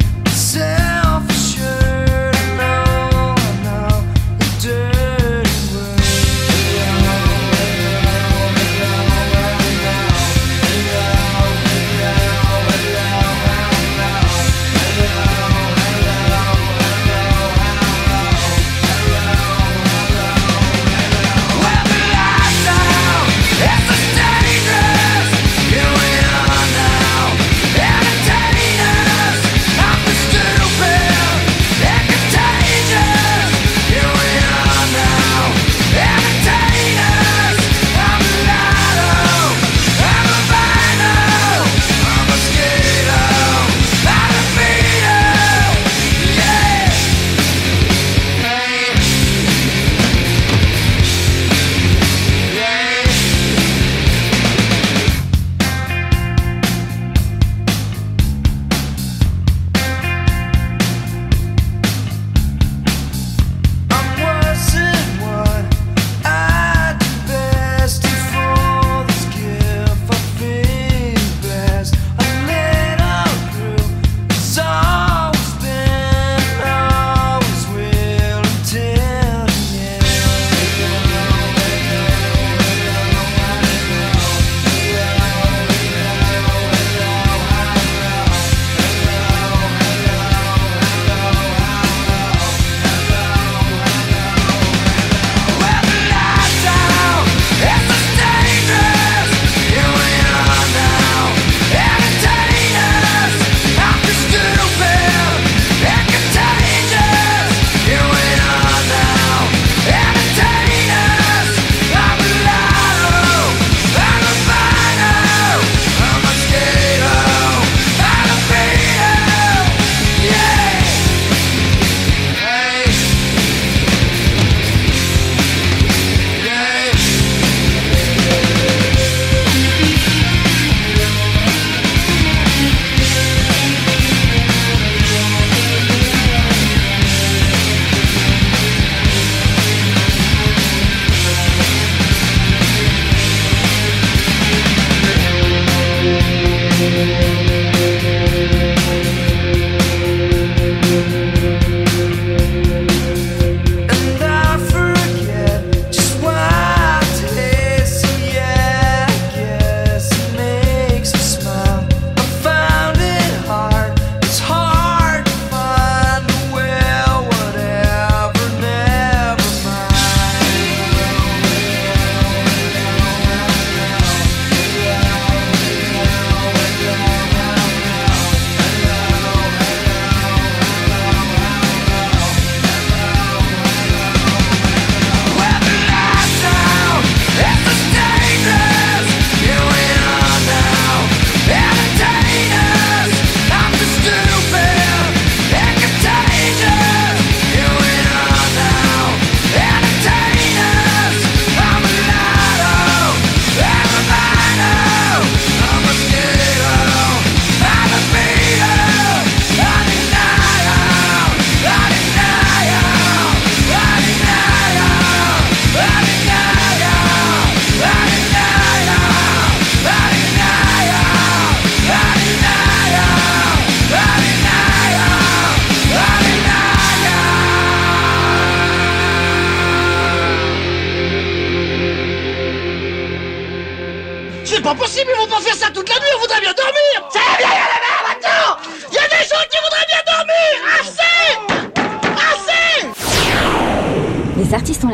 C'est pas possible, ils vont pas faire ça toute la nuit, on voudrait bien dormir. Ça va bien, il y a la merde maintenant. Il y a des gens qui voudraient bien dormir. Assez, assez. Les artistes ont la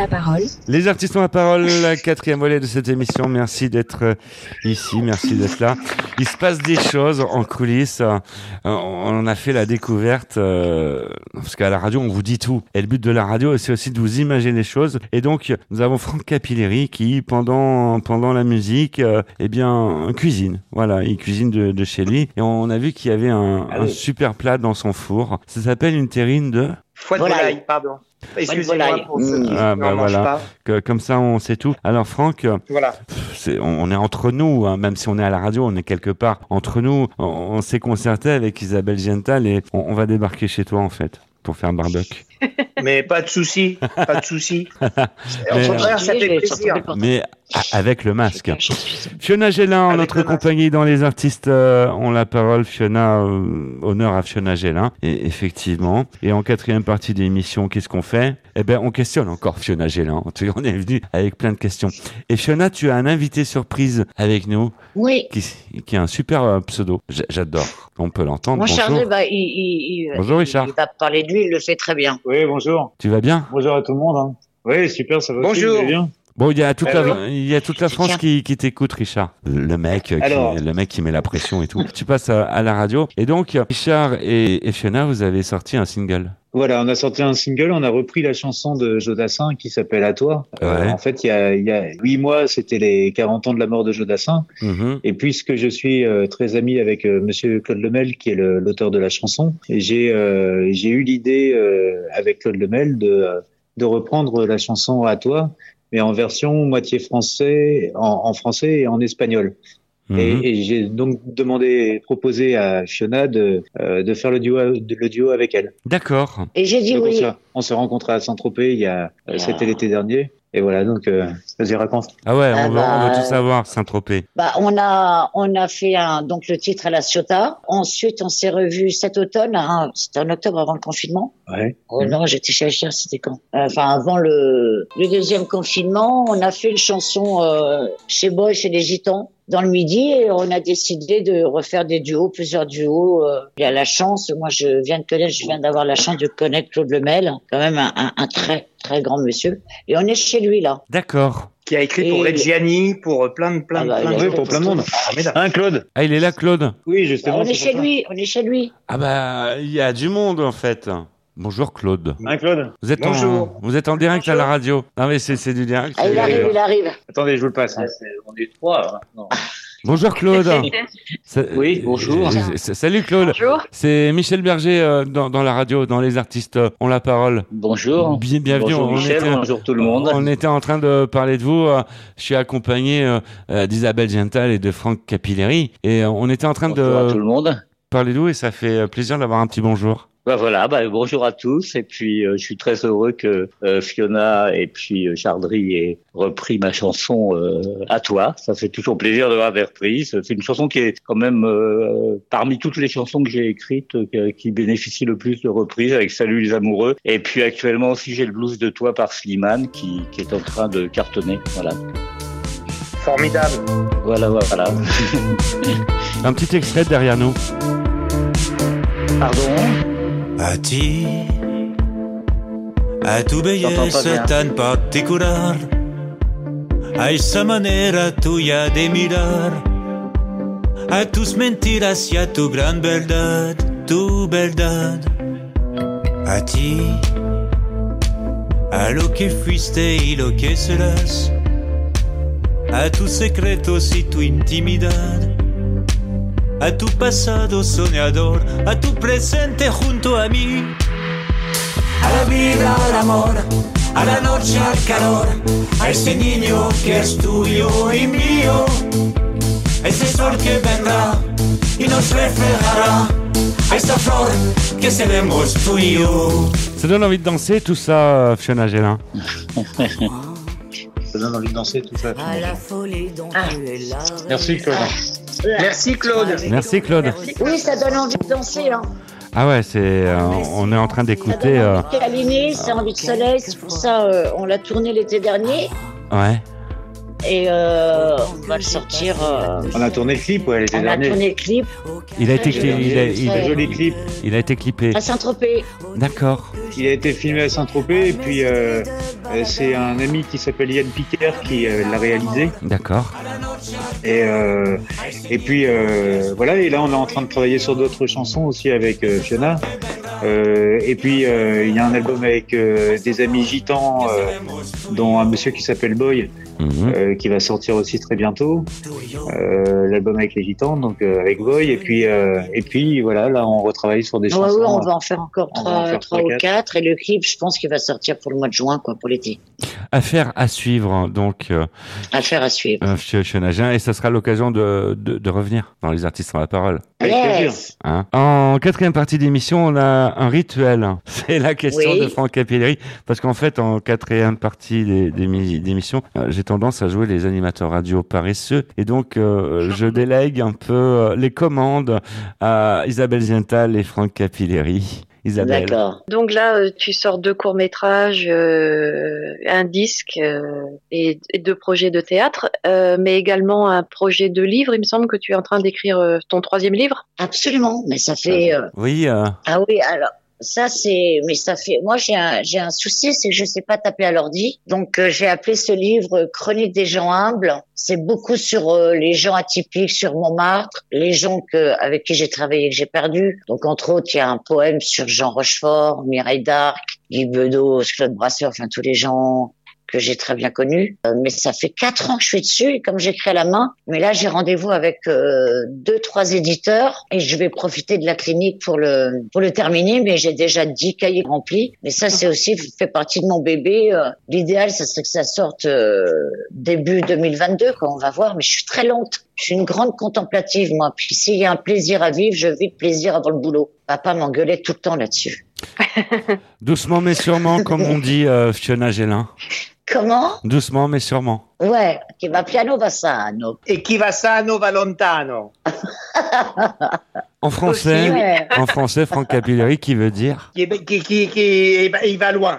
la parole. Les artistes ont la parole, la quatrième volet de cette émission. Merci d'être euh, ici, merci d'être là. Il se passe des choses en coulisses. Euh, on a fait la découverte, euh, parce qu'à la radio, on vous dit tout. Et le but de la radio, c'est aussi de vous imaginer les choses. Et donc, nous avons Franck Capilleri qui, pendant pendant la musique, euh, eh bien, cuisine. Voilà, il cuisine de, de chez lui. Et on a vu qu'il y avait un, un super plat dans son four. Ça s'appelle une terrine de... Foie de volaille, pardon. Excusez-moi pour ceux qui ah, bah n'en mangent voilà. pas. Que, comme ça, on sait tout. Alors, Franck, Voilà. c'est, on, on est entre nous, hein, même si on est à la radio, on est quelque part entre nous. On, on s'est concerté avec Isabelle Giental et on, on va débarquer chez toi, en fait, pour faire un barbecue. Mais pas de souci, pas de souci. Au Mais, contraire, ça fait plaisir. Mais a- avec le masque. Fiona Gélin, en notre compagnie dans Les Artistes euh, ont la parole. Fiona, euh, honneur à Fiona Gélin. Et effectivement. Et en quatrième partie de l'émission, qu'est-ce qu'on fait? Eh ben, on questionne encore Fiona Gélin. Tu- On est venu avec plein de questions. Et Fiona, tu as un invité surprise avec nous. Oui. Qui, qui a un super euh, pseudo. J- J'adore. On peut l'entendre. Mon Bonjour. Charles, bah, il, il, il, Bonjour, il- Richard. il va parler de lui, il le fait très bien. Oui, bonjour. Tu vas bien? Bonjour à tout le monde. Hein. Oui, super, ça va. aussi, Bonjour. vous allez bien? Bon, il y a toute Alors, la, il y a toute la France tiens. qui, qui t'écoute, Richard. Le mec, euh, Alors. qui, le mec qui met la pression et tout. Tu passes à, à la radio. Et donc, Richard et, et Fiona, vous avez sorti un single. Voilà, on a sorti un single, on a repris la chanson de Jodassin qui s'appelle À toi. Euh, Ouais. en fait, il y a, il y a huit mois, c'était les quarante ans de la mort de Jodassin. Mhm. Et puisque je suis euh, très ami avec euh, Monsieur Claude Lemel, qui est le- l'auteur de la chanson, et j'ai euh, j'ai eu l'idée euh, avec Claude Lemel de euh, de reprendre la chanson À toi, mais en version moitié français, en, en français et en espagnol. Mhm. Et, et j'ai donc demandé, proposé à Fiona de euh, de faire le duo de- le duo avec elle. D'accord. Et j'ai dit Donc, on oui. s'est- On s'est rencontrés à Saint-Tropez il y a, euh, Ah. c'était l'été dernier. Et voilà, donc, euh, vas-y, raconte. Ah ouais, Ah on, veut, on bah, veut tout savoir, Saint-Tropez. Bah, on a, on a fait un, donc le titre à la Ciotat. Ensuite, on s'est revus cet automne, hein, c'était en octobre avant le confinement. Ouais. Oh non, j'étais chez H R, c'était quand? Enfin, avant le, le deuxième confinement, on a fait une chanson euh, chez Boy, chez les Gitans, dans le Midi, et on a décidé de refaire des duos, plusieurs duos. Euh, il y a la chance, moi je viens de connaître, je viens d'avoir la chance de connaître Claude Lemel, quand même un, un, un très très grand monsieur. Et on est chez lui là. D'accord. Qui a écrit pour Et- Reggiani, pour plein de plein Ah de bah, plein il de a Oui, pour plein de monde. Formidable. Hein, Claude? Ah, il est là, Claude. Oui, Bah, justement. on est c'est chez pour ça. lui, on est chez lui. Ah bah, il y a du monde, en fait. Bonjour, Claude. Hein, Claude? Vous êtes, en, Bonjour. vous êtes en direct à la radio. Non, mais c'est, c'est du direct. Ah, c'est- il arrive, il arrive. Attendez, je vous le passe. hein. On est trois. Non. Bonjour, Claude. Ça- Oui, bonjour. euh, euh, Salut, Claude. Bonjour. C'est Michel Berger euh, dans, dans la radio, dans Les Artistes euh, ont la parole. Bonjour. Bien, bienvenue. Bonjour on Michel, était, bonjour tout le monde. On était en train de parler de vous. euh, Je suis accompagné euh, euh, d'Isabelle Giental et de Franck Capilleri. Et euh, on était en train Bonjour à tout de le monde. parler de vous et ça fait euh, plaisir d'avoir un petit bonjour. Bah voilà, bah, bonjour à tous. Et puis, euh, je suis très heureux que euh, Fiona et puis euh, Chardry aient repris ma chanson euh, À toi. Ça fait toujours plaisir de voir des reprises. C'est une chanson qui est quand même, euh, parmi toutes les chansons que j'ai écrites, euh, qui bénéficie le plus de reprises, avec Salut les amoureux. Et puis actuellement aussi, j'ai le blues de toi par Slimane qui, qui est en train de cartonner. Voilà. Formidable. Voilà, voilà. Un petit extrait derrière nous. Pardon? A ti, a tu J'entends pas belleza bien. tan particular, a esa manera tuya de mirar, a tus mentiras y a tu gran verdad, tu verdad. A ti, a lo que fuiste y lo que serás, a tus secretos y tu intimidad, a tu pasado soñador, a tu presente junto a mí. A la vida, al amor, a la noche, al calor, a ese niño que es tuyo y mío, a ese sol que vendrá y nos reflejará, a esa flor que seremos tú y yo. Ça donne envie de danser tout ça, euh, Fiona Gélin. Ça donne envie de danser, tout ça. À la folie dont tu es là. Merci, Claude. Merci Claude. Merci, Claude. Oui, ça donne envie de danser. Hein. Ah ouais, c'est, euh, on est en train Ça d'écouter. donne Euh, envie câliner, c'est envie de soleil. C'est pour ça euh, on l'a tourné l'été dernier ouais. et euh, on va le sortir. Euh, On a tourné le clip, ouais, l'été on a dernier. tourné le clip Il a été, Très cli- joli. il a, il, Très Joli clip. il a été clippé. à Saint-Tropez. D'accord. Il a été filmé à Saint-Tropez et puis euh, Euh, c'est un ami qui s'appelle Yann Piquer qui euh, l'a réalisé. D'accord. Et, euh, et puis euh, voilà, et là on est en train de travailler sur d'autres chansons aussi avec euh, Fiona. Euh, et puis il euh, y a un album avec euh, des amis gitans, euh, dont un monsieur qui s'appelle Boy, mmh. euh, qui va sortir aussi très bientôt. Euh, l'album avec les gitans, donc euh, avec Boy. Et puis euh, et puis voilà, là on retravaille sur des ouais, chansons. Oui, on va en faire encore trois, faire trois ou quatre. Et le clip, je pense qu'il va sortir pour le mois de juin, quoi, pour l'été. Affaire à suivre, donc. Euh, Affaire à suivre. Euh, Fiona Gien, et ça sera l'occasion de, de, de revenir dans les artistes en la parole. Yes. Hein. En quatrième partie d'émission, on a un rituel. C'est la question oui. de Franck Capilleri, parce qu'en fait, en quatrième partie des, des, d'émission, euh, j'ai tendance à jouer les animateurs radio paresseux, et donc euh, je délègue un peu euh, les commandes à Isabelle Ziental et Franck Capilleri. Isabelle. D'accord. Donc là, euh, tu sors deux courts-métrages, euh, un disque euh, et, et deux projets de théâtre, euh, mais également un projet de livre. Il me semble que tu es en train d'écrire euh, ton troisième livre. Absolument, mais ça fait... Euh... Oui. Euh... Ah oui, alors... Ça c'est, mais ça fait. Moi j'ai un j'ai un souci, c'est que je sais pas taper à l'ordi. Donc euh, j'ai appelé ce livre Chronique des gens humbles. C'est beaucoup sur euh, les gens atypiques sur Montmartre, les gens que avec qui j'ai travaillé que j'ai perdu. Donc entre autres il y a un poème sur Jean Rochefort, Mireille d'Arc, Guy Bedos, Claude Brasseur, enfin tous les gens que j'ai très bien connu, euh, mais ça fait quatre ans que je suis dessus et comme j'écris à la main, mais là j'ai rendez-vous avec euh, deux trois éditeurs et je vais profiter de la clinique pour le pour le terminer, mais j'ai déjà dix cahiers remplis. Mais ça c'est aussi fait partie de mon bébé. Euh, l'idéal ça serait que ça sorte euh, début deux mille vingt-deux, quoi. On va voir, mais je suis très lente. Je suis une grande contemplative moi. Puis s'il y a un plaisir à vivre, je vis le plaisir avant le boulot. Papa m'engueulait tout le temps là-dessus. Doucement mais sûrement, comme on dit euh, Fiona Gélin. Comment? Doucement mais sûrement. Ouais, qui va piano va sano. Et qui va sano va lontano. En français, Aussi, ouais. en français, Franck Capilleri, qui veut dire Qui, qui, qui, qui il va loin.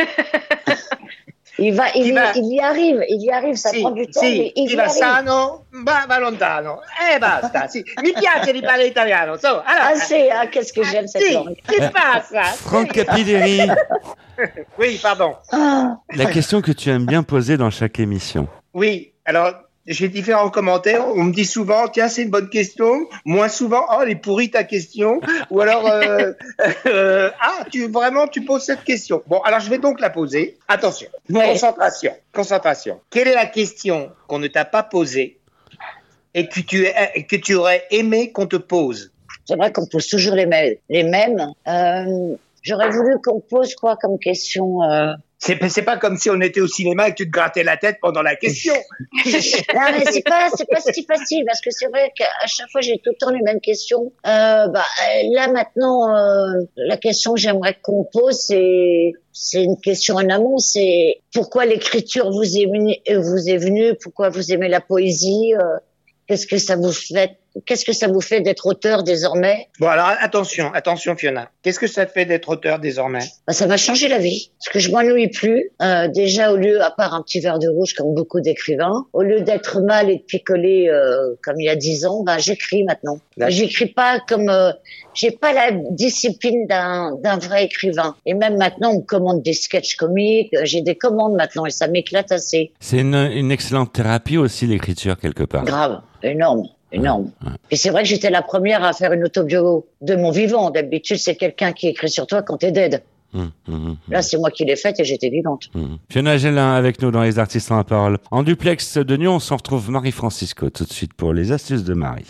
Il va, il, il, va... il y arrive, il y arrive, ça sì, prend du temps, sì, mais il chi y va arrive. sano va, va lontano. Eh basta, sì. Mi piace di parlare italiano. So, allora, ah c'est, ah, qu'est-ce que j'aime cette sì, langue. Che passa? Franck Capilleri. Oui, pardon. Ah. La question que tu aimes bien poser dans chaque émission. Oui, alors j'ai différents commentaires. On me dit souvent, tiens, c'est une bonne question. Moins souvent, oh, elle est pourrie ta question. Ou alors, euh, euh, ah, tu vraiment, tu poses cette question. Bon, alors je vais donc la poser. Attention, ouais. concentration, concentration. Quelle est la question qu'on ne t'a pas posée et que tu, que tu aurais aimé qu'on te pose? C'est vrai qu'on pose toujours les mêmes. Les mêmes. Euh, j'aurais voulu qu'on pose quoi comme question euh... C'est, c'est pas comme si on était au cinéma et que tu te grattais la tête pendant la question. Non, mais c'est pas, c'est pas si facile parce que c'est vrai qu'à chaque fois j'ai tout le temps les mêmes questions. Euh, bah, là maintenant, euh, la question que j'aimerais qu'on pose, c'est, c'est une question en amont, c'est pourquoi l'écriture vous est venue, vous est venue, pourquoi vous aimez la poésie, euh, qu'est-ce que ça vous fait? Qu'est-ce que ça vous fait d'être auteur désormais? Bon, alors attention, attention Fiona. Qu'est-ce que ça te fait d'être auteur désormais? Bah, ça m'a changé la vie. Parce que je m'ennuie plus. Euh, déjà, au lieu, à part un petit verre de rouge comme beaucoup d'écrivains, au lieu d'être mal et de picoler euh, comme il y a dix ans, bah, j'écris maintenant. Bah, j'écris pas comme... Euh, j'ai pas la discipline d'un, d'un vrai écrivain. Et même maintenant, on me commande des sketchs comiques. J'ai des commandes maintenant et ça m'éclate assez. C'est une, une excellente thérapie aussi, l'écriture, quelque part. Grave, énorme. Énorme. Ouais, ouais. Et c'est vrai que j'étais la première à faire une autobio de mon vivant. D'habitude, c'est quelqu'un qui écrit sur toi quand t'es dead. Mmh, mmh, Là, c'est moi qui l'ai faite et j'étais vivante. Mmh. Fiona Gélin avec nous dans Les Artistes en la parole. En duplex de Nyon, on s'en retrouve Marie-Francisco tout de suite pour les astuces de Marie.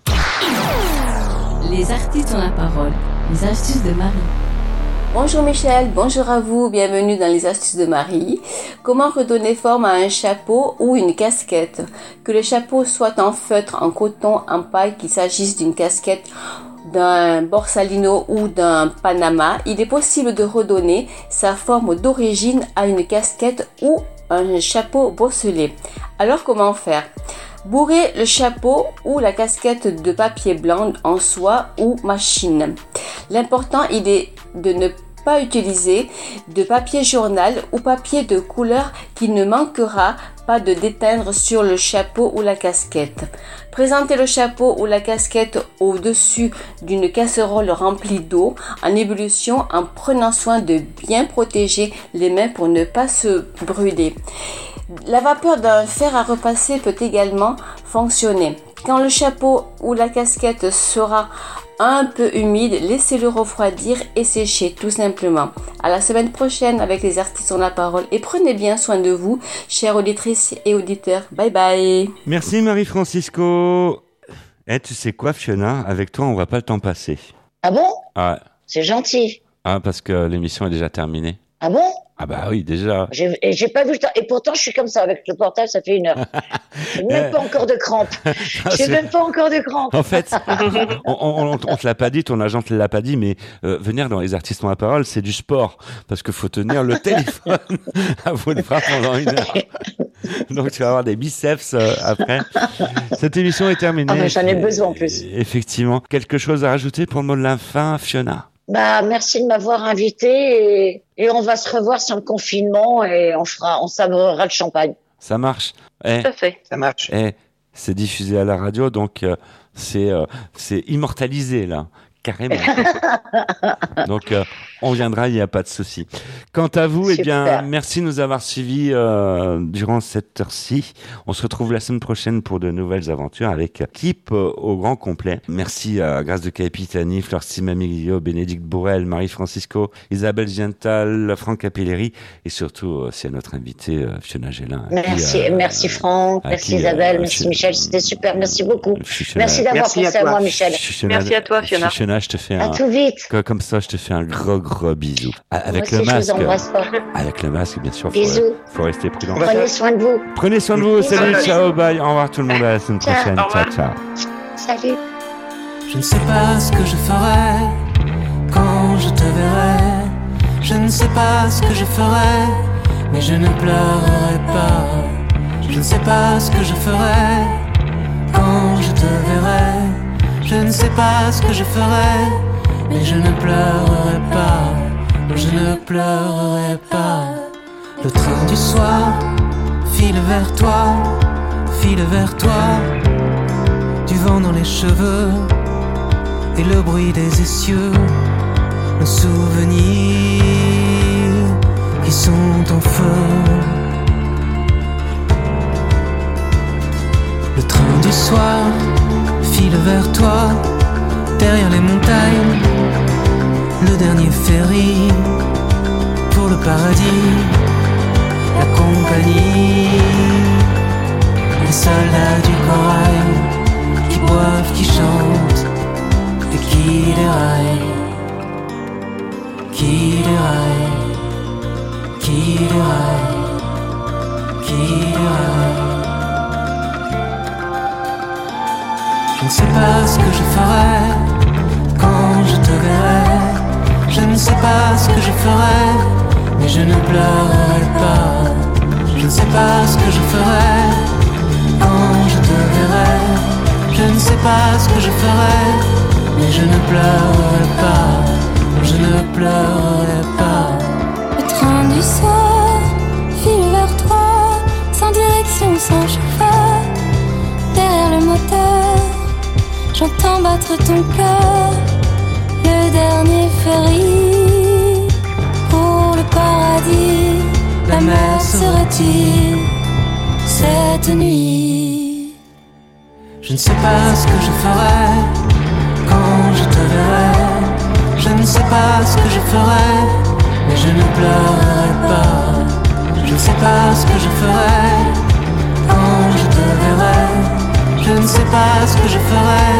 Les Artistes en la parole. Les astuces de Marie. Bonjour Michel, bonjour à vous, bienvenue dans les astuces de Marie. Comment redonner forme à un chapeau ou une casquette? Que le chapeau soit en feutre, en coton, en paille, qu'il s'agisse d'une casquette, d'un borsalino ou d'un panama, il est possible de redonner sa forme d'origine à une casquette ou un chapeau bosselé. Alors comment faire? Bourrez le chapeau ou la casquette de papier blanc en soie ou machine. L'important, il est de ne pas utiliser de papier journal ou papier de couleur qui ne manquera pas de déteindre sur le chapeau ou la casquette. Présentez le chapeau ou la casquette au-dessus d'une casserole remplie d'eau en ébullition en prenant soin de bien protéger les mains pour ne pas se brûler. La vapeur d'un fer à repasser peut également fonctionner. Quand le chapeau ou la casquette sera un peu humide, laissez-le refroidir et sécher tout simplement. À la semaine prochaine avec les artistes ont la parole et prenez bien soin de vous, chères auditrices et auditeurs. Bye bye. Merci Marie-Francisco. Eh, tu sais quoi, Fiona, avec toi, on va pas le temps passer. Ah bon? Ah, C'est gentil. ah parce que l'émission est déjà terminée. Ah bon? Ah bah oui, déjà. J'ai, et j'ai pas vu le temps. Et pourtant, je suis comme ça avec le portable, ça fait une heure. J'ai même pas encore de crampes. J'ai même pas encore de crampes. En fait, on, on, on, on te l'a pas dit, ton agent te l'a pas dit, mais euh, venir dans les artistes ont la parole, c'est du sport, parce qu'il faut tenir le téléphone à bout de bras pendant une heure. Donc tu vas avoir des biceps euh, après. Cette émission est terminée. Ah, mais j'en ai besoin en plus. Effectivement. Quelque chose à rajouter pour le mot de la fin, Fiona? Bah, merci de m'avoir invité et, et on va se revoir sur le confinement et on fera, on sabrera le champagne. Ça marche. Eh, Tout à fait. Ça marche. eh, c'est diffusé à la radio, donc euh, c'est euh, c'est immortalisé là, carrément. Donc euh, on viendra, il n'y a pas de souci. Quant à vous, eh bien, Super. merci de nous avoir suivis euh, durant cette heure-ci. On se retrouve la semaine prochaine pour de nouvelles aventures avec équipe euh, au grand complet. Merci à Grâce de Capitani, Fleur Simamiglio, Bénédicte Bourrel, Marie-Francisco, Isabelle Giental, Franck Capilleri et surtout aussi à notre invité euh, Fiona Gélin. Merci, Qui, euh, merci Franck, à merci qui, Isabelle, euh, merci je- Michel, c'était super, merci beaucoup. Fiona- Merci d'avoir Merci pensé à à, toi. moi, Michel. Fiona- Merci à toi, Fiona. Fiona, je te fais À un... tout vite. Co- Comme ça, je te fais un gros gros bisou. A- Avec Moi le aussi, masque. je vous embrasse fort. Avec le masque, bien sûr. Faut, Bisous. faut rester prudent. On va Prenez soin de vous. Prenez soin de vous. Bisous. Salut, ciao, bye. Au revoir tout le monde. À la semaine Ciao. prochaine. Au revoir. Ciao, ciao. Salut. Je ne sais pas ce que je ferai quand je te verrai. Je ne sais pas ce que je ferai, mais je ne pleurerai pas. Je ne sais pas ce que je ferai quand je te verrai. Je ne sais pas ce que je ferai, mais je ne pleurerai pas. Je ne pleurerai pas. Le train du soir file vers toi, file vers toi. Du vent dans les cheveux et le bruit des essieux, nos souvenirs qui sont en feu. Le train du soir file vers toi, derrière les montagnes, le dernier ferry pour le paradis, la compagnie, les soldats du corail qui boivent, qui chantent et qui déraillent, qui déraillent, qui déraillent, qui déraillent. Je ne sais pas ce que je ferai quand je te verrai. Je ne sais pas ce que je ferai, mais je ne pleurerai pas. Je ne sais pas ce que je ferai quand je te verrai. Je ne sais pas ce que je ferai, mais je ne pleurerai pas. Je ne pleurerai pas. Le train du soir file vers toi, sans direction, sans chauffeur. Derrière le moteur, j'entends battre ton cœur. Le dernier ferry pour le paradis. La mer se retire cette nuit. Je ne sais pas ce que je ferai quand je te verrai. Je ne sais pas ce que je ferai, mais je ne pleurerai pas. Je ne sais pas ce que je ferai quand je te verrai. Je ne sais pas ce que je ferai,